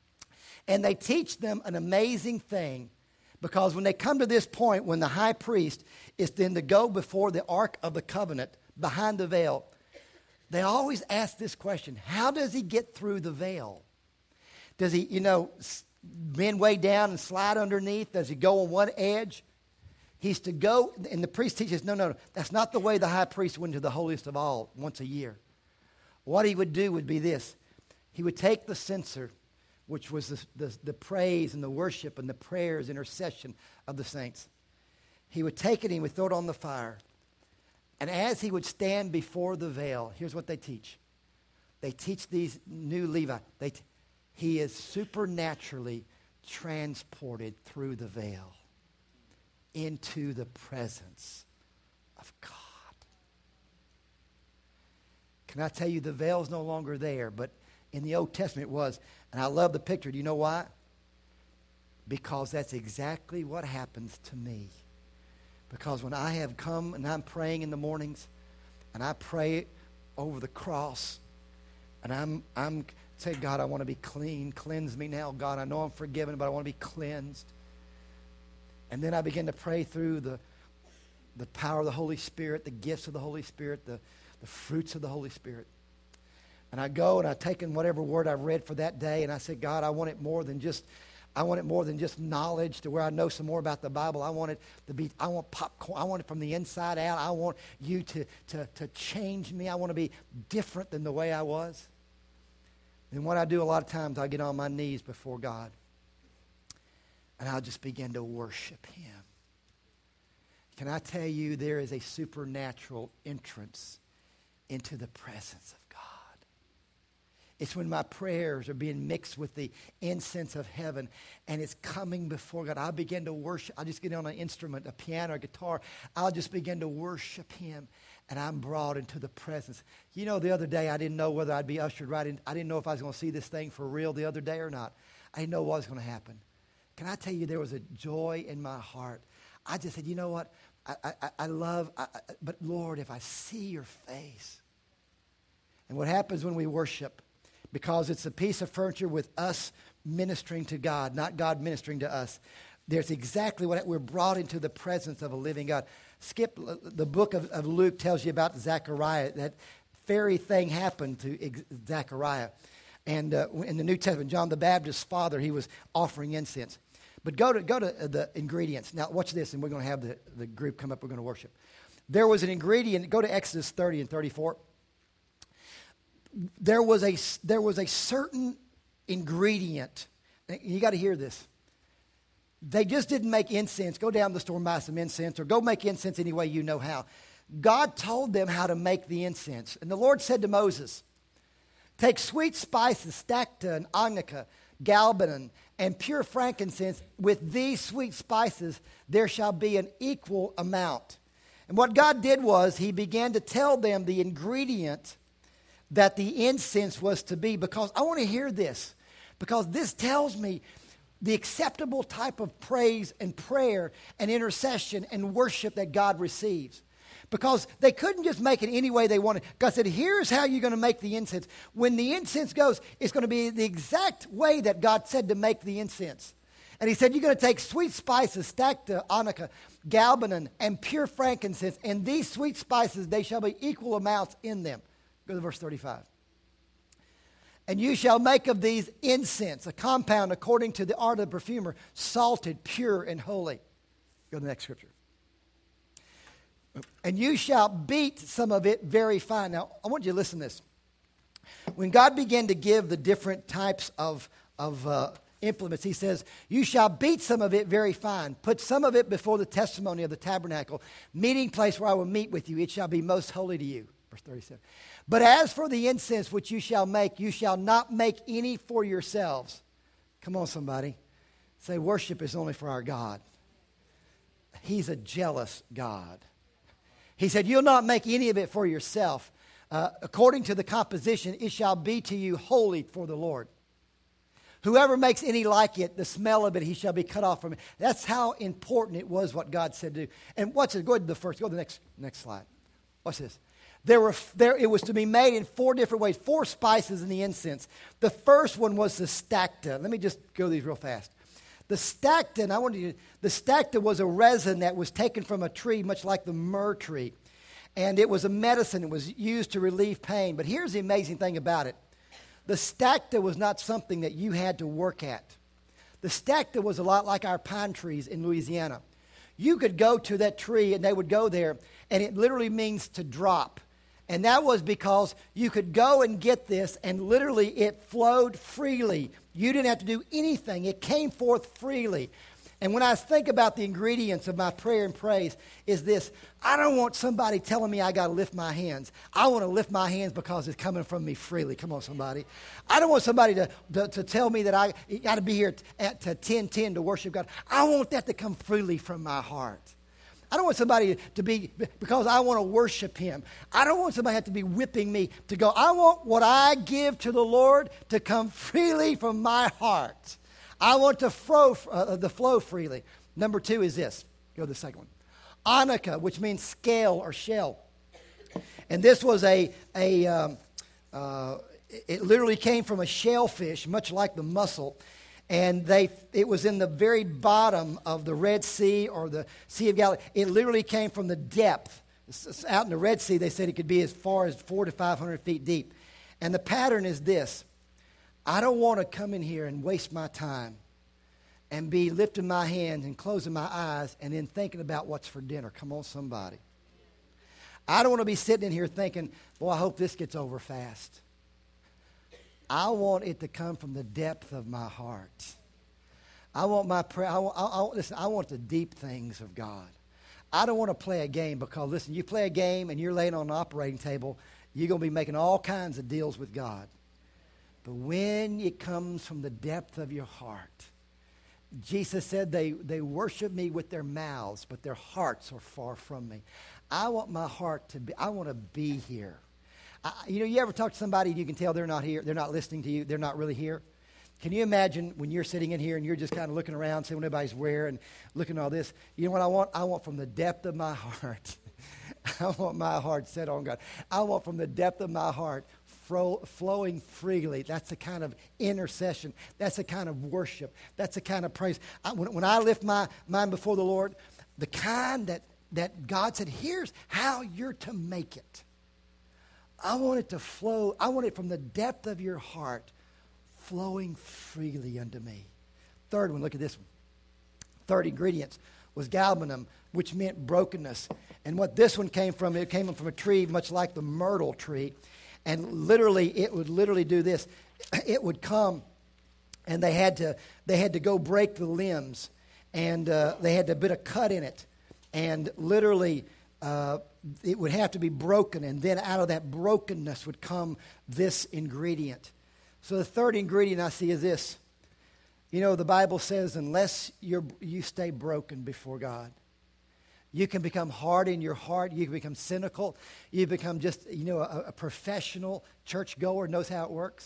And they teach them an amazing thing, because when they come to this point, when the high priest is then to go before the Ark of the Covenant behind the veil, they always ask this question: how does he get through the veil? Does he, you know, bend way down and slide underneath? Does he go on one edge? He's to go, and the priest teaches, no, no, no, that's not the way the high priest went to the holiest of all once a year. What he would do would be this. He would take the censer, which was the, the, the praise and the worship and the prayers, intercession of the saints. He would take it and he would throw it on the fire. And as he would stand before the veil, here's what they teach. They teach these new Levi. They t- he is supernaturally transported through the veil into the presence of God. Can I tell you, the veil's no longer there, but in the Old Testament it was. And I love the picture. Do you know why? Because that's exactly what happens to me. Because when I have come and I'm praying in the mornings, and I pray over the cross, and I'm I'm Say, God, I want to be clean. Cleanse me now, God. I know I'm forgiven, but I want to be cleansed. And then I began to pray through the, the power of the Holy Spirit, the gifts of the Holy Spirit, the, the fruits of the Holy Spirit. And I go and I take in whatever word I've read for that day, and I said, God, I want it more than just, I want it more than just knowledge to where I know some more about the Bible. I want it to be, I want popcorn. I want it from the inside out. I want you to, to, to change me. I want to be different than the way I was. And what I do a lot of times, I get on my knees before God, and I'll just begin to worship Him. Can I tell you, there is a supernatural entrance into the presence of God. It's when my prayers are being mixed with the incense of heaven and it's coming before God. I begin to worship. I just get on an instrument, a piano, a guitar. I'll just begin to worship Him, and I'm brought into the presence. You know, the other day I didn't know whether I'd be ushered right in. I didn't know if I was going to see this thing for real the other day or not. I didn't know what was going to happen. Can I tell you, there was a joy in my heart. I just said, you know what? I, I, I love, I, I, but Lord, if I see your face. And what happens when we worship, because it's a piece of furniture with us ministering to God, not God ministering to us. There's exactly what we're brought into the presence of a living God. Skip, the book of, of Luke tells you about Zechariah. That very thing happened to Zechariah. And uh, in the New Testament, John the Baptist's father, he was offering incense. But go to go to the ingredients. Now, watch this, and we're going to have the, the group come up. We're going to worship. There was an ingredient. Go to Exodus thirty and thirty-four. There was a, there was a certain ingredient. You got to hear this. They just didn't make incense. Go down to the store and buy some incense, or go make incense any way you know how. God told them how to make the incense. And the Lord said to Moses, take sweet spices, stacta and onycha, galbanum, and pure frankincense. With these sweet spices, there shall be an equal amount. And what God did was he began to tell them the ingredient that the incense was to be, because I want to hear this, because this tells me the acceptable type of praise and prayer and intercession and worship that God receives. Because they couldn't just make it any way they wanted. God said, here's how you're going to make the incense. When the incense goes, it's going to be the exact way that God said to make the incense. And he said, you're going to take sweet spices, stacta, onycha, galbanum, and pure frankincense, and these sweet spices, they shall be equal amounts in them. Go to verse thirty-five. And you shall make of these incense, a compound according to the art of the perfumer, salted, pure, and holy. Go to the next scripture. And you shall beat some of it very fine. Now, I want you to listen to this. When God began to give the different types of, of uh, implements, he says, you shall beat some of it very fine. Put some of it before the testimony of the tabernacle, meeting place where I will meet with you. It shall be most holy to you. Verse thirty-seven. But as for the incense which you shall make, you shall not make any for yourselves. Come on, somebody. Say, worship is only for our God. He's a jealous God. He said, you'll not make any of it for yourself. Uh, according to the composition, it shall be to you holy for the Lord. Whoever makes any like it, the smell of it, he shall be cut off from it. That's how important it was what God said to do. And watch it. Go to the first. Go to the next, next slide. Watch this. There were there. It was to be made in four different ways, four spices in the incense. The first one was the stacta. Let me just go these real fast. The stacta, and I want you to, the stacta was a resin that was taken from a tree, much like the myrrh tree. And it was a medicine. It was used to relieve pain. But here's the amazing thing about it. The stacta was not something that you had to work at. The stacta was a lot like our pine trees in Louisiana. You could go to that tree, and they would go there, and it literally means to drop. And that was because you could go and get this, and literally it flowed freely. You didn't have to do anything. It came forth freely. And when I think about the ingredients of my prayer and praise, is this: I don't want somebody telling me I got to lift my hands. I want to lift my hands because it's coming from me freely. Come on, somebody. I don't want somebody to, to, to tell me that I got to be here at, at ten ten to worship God. I want that to come freely from my heart. I don't want somebody to be, because I want to worship Him. I don't want somebody to have to be whipping me to go. I want what I give to the Lord to come freely from my heart. I want to flow, uh, the flow freely. Number two is this. Go to the second one. Onycha, which means scale or shell. And this was a, a um, uh, it literally came from a shellfish, much like the mussel. And they, it was in the very bottom of the Red Sea or the Sea of Galilee. It literally came from the depth. Out in the Red Sea, they said it could be as far as four to five hundred feet deep. And the pattern is this. I don't want to come in here and waste my time and be lifting my hands and closing my eyes and then thinking about what's for dinner. Come on, somebody. I don't want to be sitting in here thinking, boy, I hope this gets over fast. I want it to come from the depth of my heart. I want my prayer. I want, I, I, listen, I want the deep things of God. I don't want to play a game because, listen, you play a game and you're laying on an operating table, you're going to be making all kinds of deals with God. But when it comes from the depth of your heart, Jesus said they, they worship me with their mouths, but their hearts are far from me. I want my heart to be, I want to be here. I, you know, you ever talk to somebody and you can tell they're not here, they're not listening to you, they're not really here? Can you imagine when you're sitting in here and you're just kind of looking around, seeing what everybody's wearing, looking at all this? You know what I want? I want from the depth of my heart. I want my heart set on God. I want from the depth of my heart fro- flowing freely. That's the kind of intercession. That's the kind of worship. That's the kind of praise. I, when, when I lift my mind before the Lord, the kind that, that God said, here's how you're to make it. I want it to flow. I want it from the depth of your heart, flowing freely unto me. Third one, look at this one. Third ingredients was galbanum, which meant brokenness. And what this one came from, it came from a tree much like the myrtle tree. And literally, it would literally do this. It would come, and they had to they had to go break the limbs, and uh, they had to put a cut in it. And literally, uh, it would have to be broken, and then out of that brokenness would come this ingredient. So the third ingredient I see is this. You know, the Bible says unless you're, you stay broken before God, you can become hard in your heart. You can become cynical. You become just, you know, a, a professional churchgoer, knows how it works.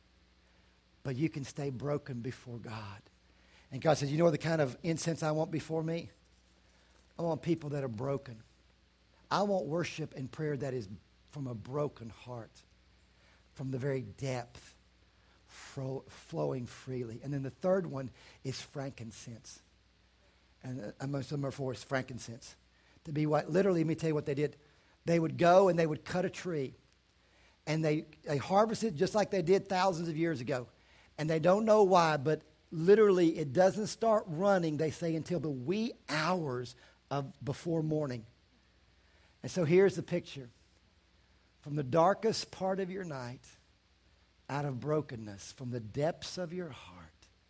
But you can stay broken before God. And God says, you know the kind of incense I want before me? I want people that are broken. I want worship and prayer that is from a broken heart, from the very depth, fro- flowing freely. And then the third one is frankincense. And uh, most of them are for is frankincense. To be what, literally, let me tell you what they did. They would go and they would cut a tree. And they, they harvested just like they did thousands of years ago. And they don't know why, but literally it doesn't start running, they say, until the wee hours of before morning. And so here's the picture. From the darkest part of your night, out of brokenness, from the depths of your heart,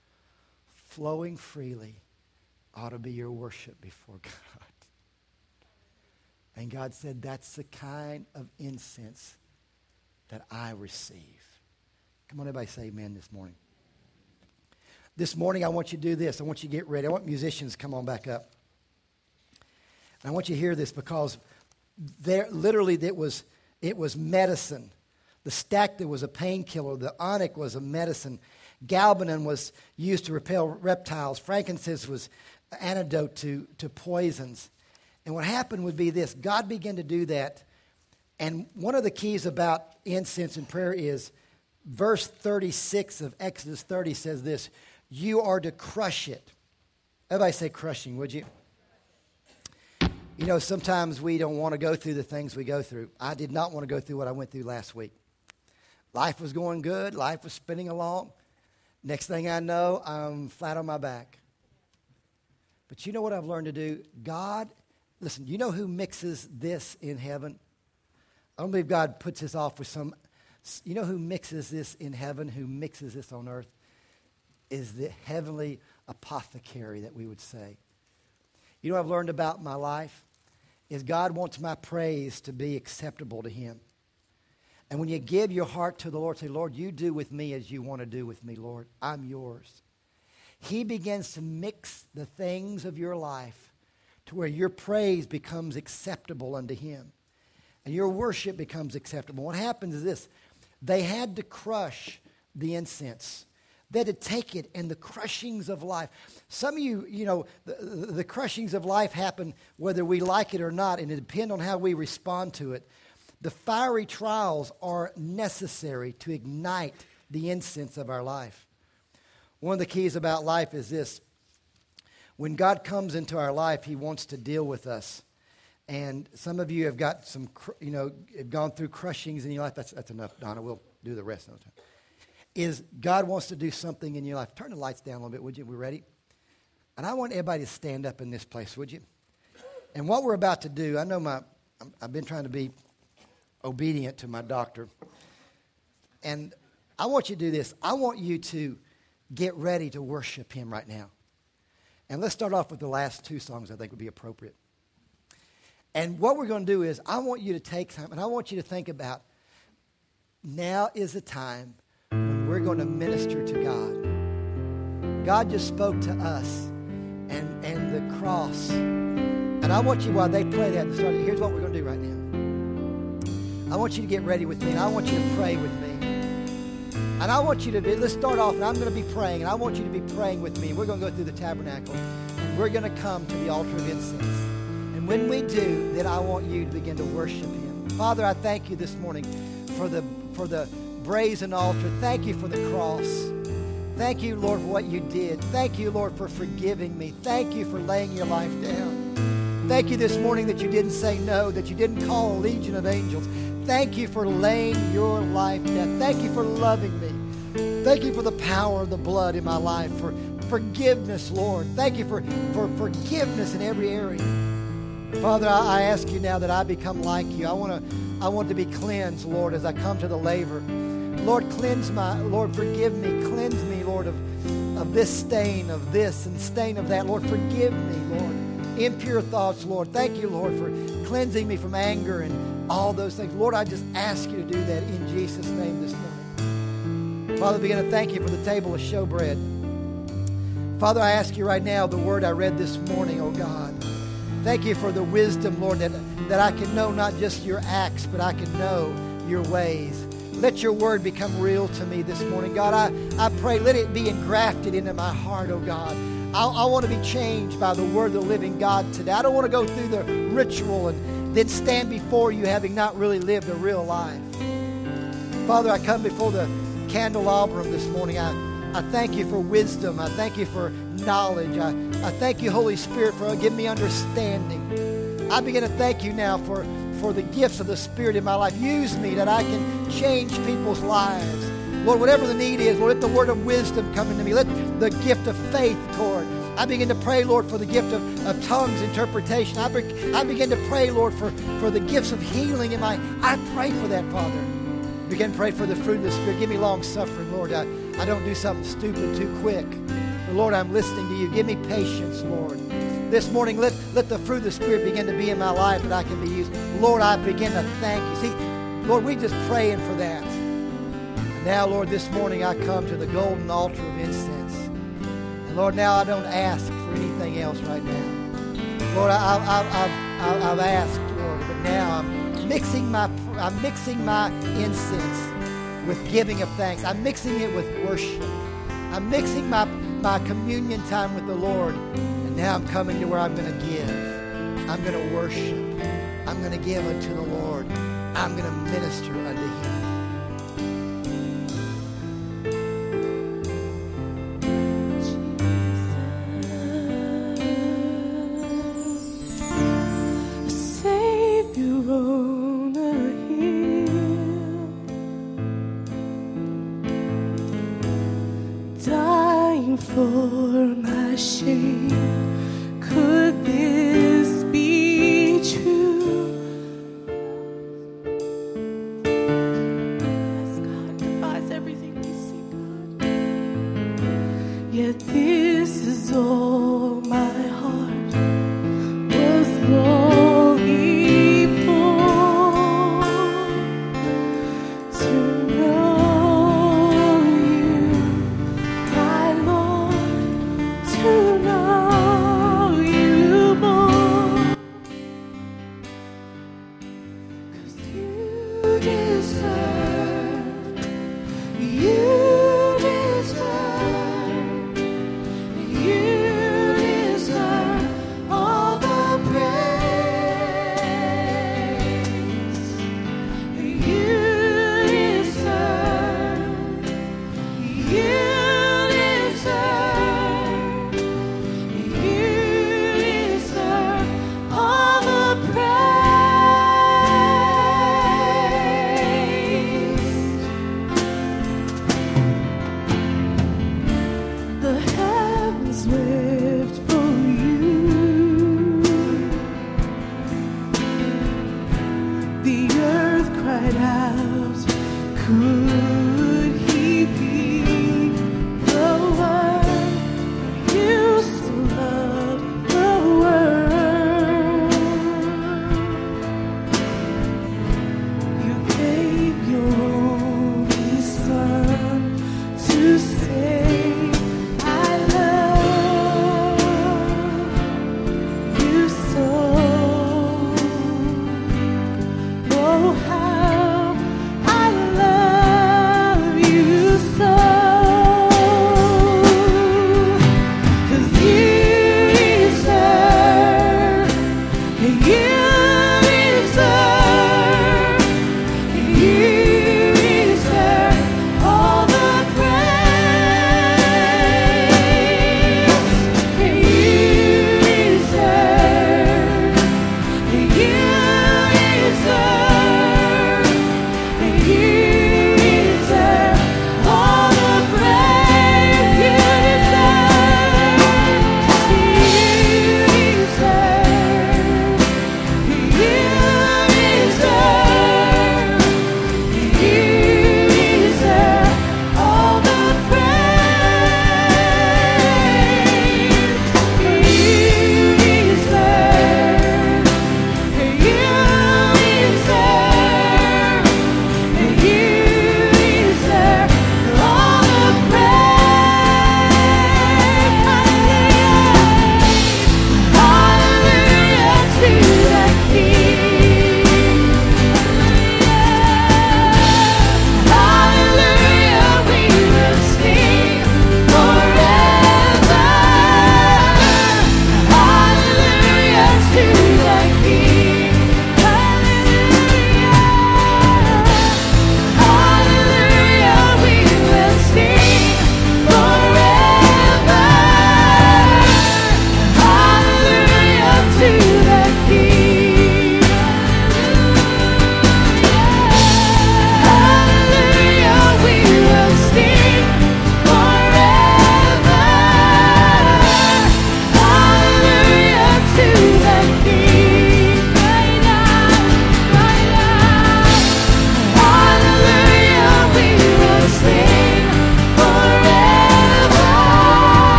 flowing freely, ought to be your worship before God. And God said, that's the kind of incense that I receive. Come on, everybody say amen this morning. This morning, I want you to do this. I want you to get ready. I want musicians to come on back up. And I want you to hear this because there, literally it was, it was medicine. The stacte was a painkiller. The onyx was a medicine. Galbanum was used to repel reptiles. Frankincense was an antidote to, to poisons. And what happened would be this. God began to do that. And one of the keys about incense and prayer is verse thirty-six of Exodus thirty says this. You are to crush it. Everybody say crushing, would you? You know, sometimes we don't want to go through the things we go through. I did not want to go through what I went through last week. Life was going good. Life was spinning along. Next thing I know, I'm flat on my back. But you know what I've learned to do? God, listen, you know who mixes this in heaven? I don't believe God puts this off with some, you know who mixes this in heaven, who mixes this on earth? Is the heavenly apothecary that we would say. You know what I've learned about my life? Is God wants my praise to be acceptable to Him. And when you give your heart to the Lord, say, Lord, you do with me as you want to do with me, Lord. I'm yours. He begins to mix the things of your life to where your praise becomes acceptable unto Him. And your worship becomes acceptable. What happens is this. They had to crush the incense. They had to take it and the crushings of life. Some of you, you know, the, the crushings of life happen whether we like it or not, and it depends on how we respond to it. The fiery trials are necessary to ignite the incense of our life. One of the keys about life is this. When God comes into our life, he wants to deal with us. And some of you have got some, you know, have gone through crushings in your life. That's, that's enough, Donna. We'll do the rest of the time. Is God wants to do something in your life. Turn the lights down a little bit, would you? We ready? And I want everybody to stand up in this place, would you? And what we're about to do, I know my, I've been trying to be obedient to my doctor. And I want you to do this. I want you to get ready to worship him right now. And let's start off with the last two songs I think would be appropriate. And what we're going to do is I want you to take time, and I want you to think about now is the time when we're going to minister to God. God just spoke to us and, and the cross. And I want you, while they play that, to start, here's what we're going to do right now. I want you to get ready with me, and I want you to pray with me. And I want you to be, let's start off, and I'm going to be praying, and I want you to be praying with me. We're going to go through the tabernacle, and we're going to come to the altar of incense. And when we do, then I want you to begin to worship him. Father, I thank you this morning for the for the brazen altar. Thank you for the cross. Thank you, Lord, for what you did. Thank you, Lord, for forgiving me. Thank you for laying your life down. Thank you this morning that you didn't say no, that you didn't call a legion of angels. Thank you for laying your life down. Thank you for loving me. Thank you for the power of the blood in my life, for forgiveness, Lord. Thank you for, for forgiveness in every area. Father, I, I ask you now that I become like you. I want to I want to be cleansed, Lord, as I come to the laver. Lord, cleanse my, Lord, forgive me. Cleanse me, Lord, of, of this stain, of this and stain of that. Lord, forgive me, Lord. Impure thoughts, Lord. Thank you, Lord, for cleansing me from anger and all those things. Lord, I just ask you to do that in Jesus' name this morning. Father, begin to thank you for the table of showbread. Father, I ask you right now the word I read this morning, oh God. Thank you for the wisdom, Lord, that, that I can know not just your acts, but I can know your ways. Let your word become real to me this morning. God, I, I pray, let it be engrafted into my heart, oh God. I, I want to be changed by the word of the living God today. I don't want to go through the ritual and then stand before you having not really lived a real life. Father, I come before the candelabrum this morning. I, I thank you for wisdom. I thank you for knowledge. I, I thank you, Holy Spirit, for giving me understanding. I begin to thank you now for, for the gifts of the Spirit in my life. Use me that I can change people's lives. Lord, whatever the need is, Lord, let the word of wisdom come into me. Let the gift of faith, Lord. I begin to pray, Lord, for the gift of, of tongues interpretation. I, be, I begin to pray, Lord, for, for the gifts of healing in my... I pray for that, Father. Begin to pray for the fruit of the Spirit. Give me long suffering, Lord. I, I don't do something stupid too quick. But Lord, I'm listening to you. Give me patience, Lord. This morning, let, let the fruit of the Spirit begin to be in my life that I can be used. Lord, I begin to thank you. See, Lord, we just praying for that. And now, Lord, this morning I come to the golden altar of incense. And Lord, now I don't ask for anything else right now. Lord, I, I, I, I've, I've asked, Lord, but now I'm mixing my, I'm mixing my incense with giving of thanks. I'm mixing it with worship. I'm mixing my, my communion time with the Lord. Now I'm coming to where I'm going to give. I'm going to worship. I'm going to give unto the Lord. I'm going to minister unto him. A Savior on a hill, dying for my shame. Could this be true? Yes, God defies everything we see, God. Yet this is all my heart was longing for, to know you, my Lord, to know.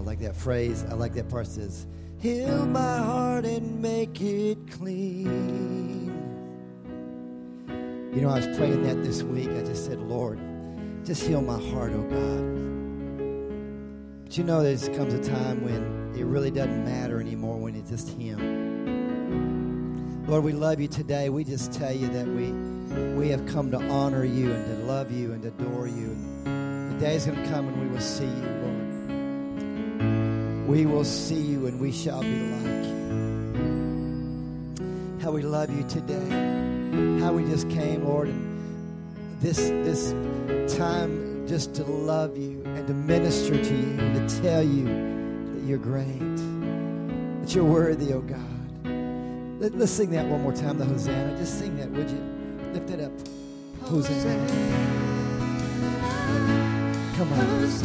like that phrase. I like that part that says, heal my heart and make it clean. You know, I was praying that this week. I just said, Lord, just heal my heart, oh God. But you know, there comes a time when it really doesn't matter anymore, when it's just Him. Lord, we love you today. We just tell you that we we have come to honor you and to love you and to adore you. The day is going to come when we will see you, Lord. We will see you and we shall be like you. How we love you today. How we just came, Lord, and this this time just to love you and to minister to you and to tell you that you're great, that you're worthy, oh God. Let, let's sing that one more time, the Hosanna. Just sing that, would you? Lift it up. Hosanna. Come on.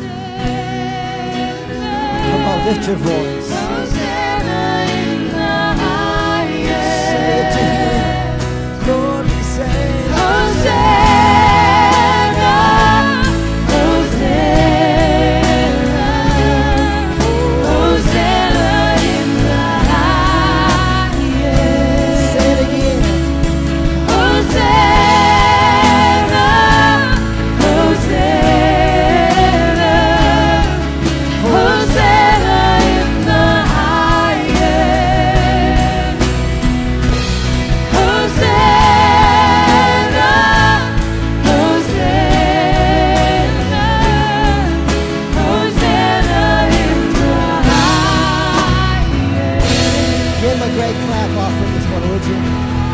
Come on, lift your voice. Hosanna in the highest. Say it to Him. Lord, we say, Hosanna, Hosanna, Hosanna in the highest. say it again. Hosanna, Hosanna, Hosanna in the highest. Hosanna, Hosanna, Hosanna in the highest. Give Him a great clap offering this morning, would you?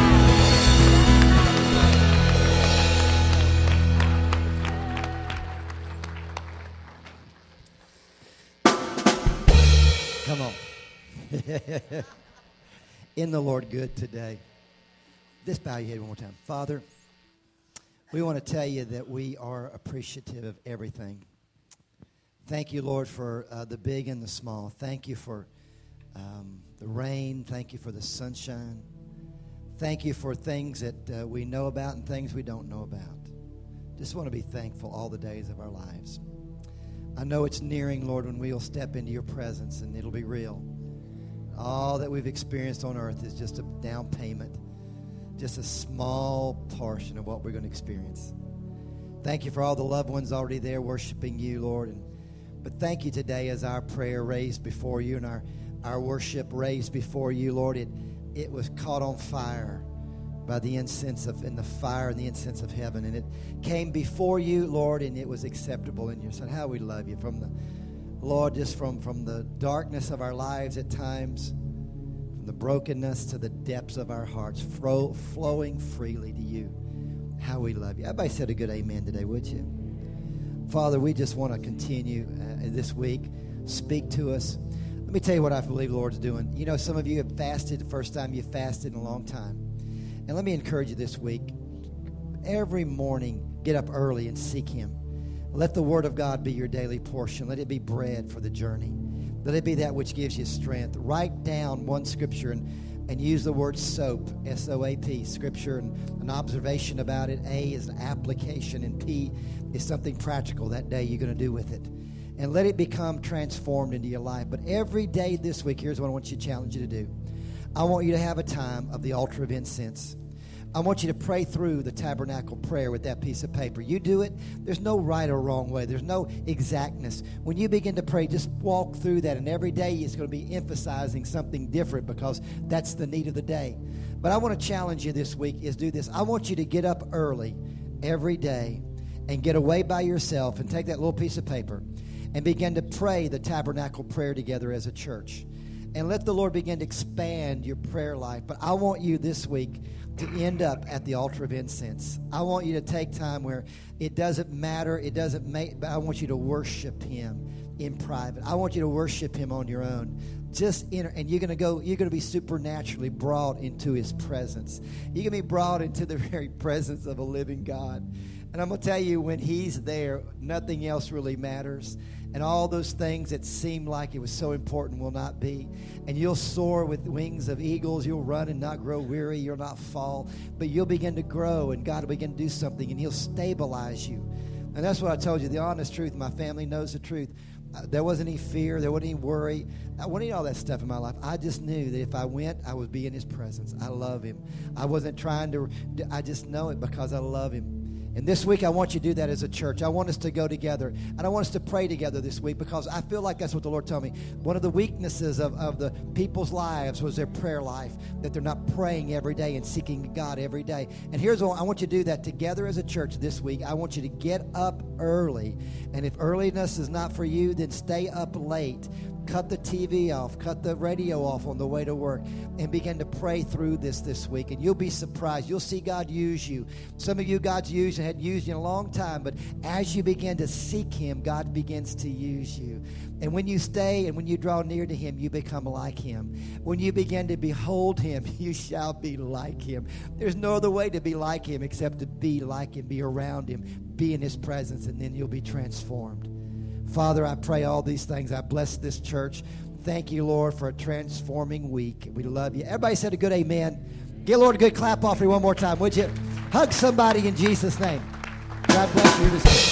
Come on. In the Lord good today. Just bow your head one more time. Father, we want to tell you that we are appreciative of everything. Thank you, Lord, for uh, the big and the small. Thank you for um, the rain. Thank you for the sunshine. Thank you for things that uh, we know about and things we don't know about. Just want to be thankful all the days of our lives. I know it's nearing, Lord, when we'll step into your presence and it'll be real. All that we've experienced on earth is just a down payment, just a small portion of what we're going to experience. Thank you for all the loved ones already there worshiping you, Lord. And, but thank you today as our prayer raised before you and our, our worship raised before you, Lord. It, it was caught on fire by the incense of, and the fire and the incense of heaven. And it came before you, Lord, and it was acceptable in your sight. How we love you. From the, Lord, just from, from the darkness of our lives at times, from the brokenness to the depths of our hearts, flow, flowing freely to you. How we love you. Everybody said a good amen today, would you? Father, we just want to continue uh, this week. Speak to us. Let me tell you what I believe the Lord's doing. You know, some of you have fasted the first time you've fasted in a long time. And let me encourage you this week. Every morning, get up early and seek Him. Let the Word of God be your daily portion. Let it be bread for the journey. Let it be that which gives you strength. Write down one scripture and, and use the word SOAP, S O A P, scripture, and an observation about it. A is an application, and P is something practical that day you're going to do with it. And let it become transformed into your life. But every day this week, here's what I want you to challenge you to do. I want you to have a time of the altar of incense. I want you to pray through the tabernacle prayer with that piece of paper. You do it. There's no right or wrong way. There's no exactness. When you begin to pray, just walk through that. And every day it's going to be emphasizing something different because that's the need of the day. But I want to challenge you this week is do this. I want you to get up early every day and get away by yourself and take that little piece of paper and begin to pray the tabernacle prayer together as a church. And let the Lord begin to expand your prayer life. But I want you this week to end up at the altar of incense. I want you to take time where it doesn't matter, it doesn't make, but I want you to worship Him in private. I want you to worship Him on your own. Just enter, and you're going to go, you're going to be supernaturally brought into His presence. You're going to be brought into the very presence of a living God. And I'm going to tell you, when He's there, nothing else really matters. And all those things that seem like it was so important will not be. And you'll soar with wings of eagles. You'll run and not grow weary. You'll not fall. But you'll begin to grow, and God will begin to do something, and He'll stabilize you. And that's what I told you, the honest truth. My family knows the truth. Uh, there wasn't any fear. There wasn't any worry. I wasn't any all that stuff in my life. I just knew that if I went, I would be in his presence. I love him. I wasn't trying to, I just know it because I love him. And this week, I want you to do that as a church. I want us to go together. And I want us to pray together this week because I feel like that's what the Lord told me. One of the weaknesses of, of the people's lives was their prayer life, that they're not praying every day and seeking God every day. And here's what I want you to do that together as a church this week. I want you to get up early. And if earliness is not for you, then stay up late. Cut the T V off, cut the radio off on the way to work, and begin to pray through this this week. And you'll be surprised. You'll see God use you. Some of you God's used and had used you in a long time, but as you begin to seek him, God begins to use you. And when you stay and when you draw near to him, you become like him. When you begin to behold him, you shall be like him. There's no other way to be like him except to be like him, be around him, be in his presence, and then you'll be transformed. Father, I pray all these things. I bless this church. Thank you, Lord, for a transforming week. We love you. Everybody said a good amen. Give Lord a good clap offering one more time, would you? Hug somebody in Jesus' name. God bless you.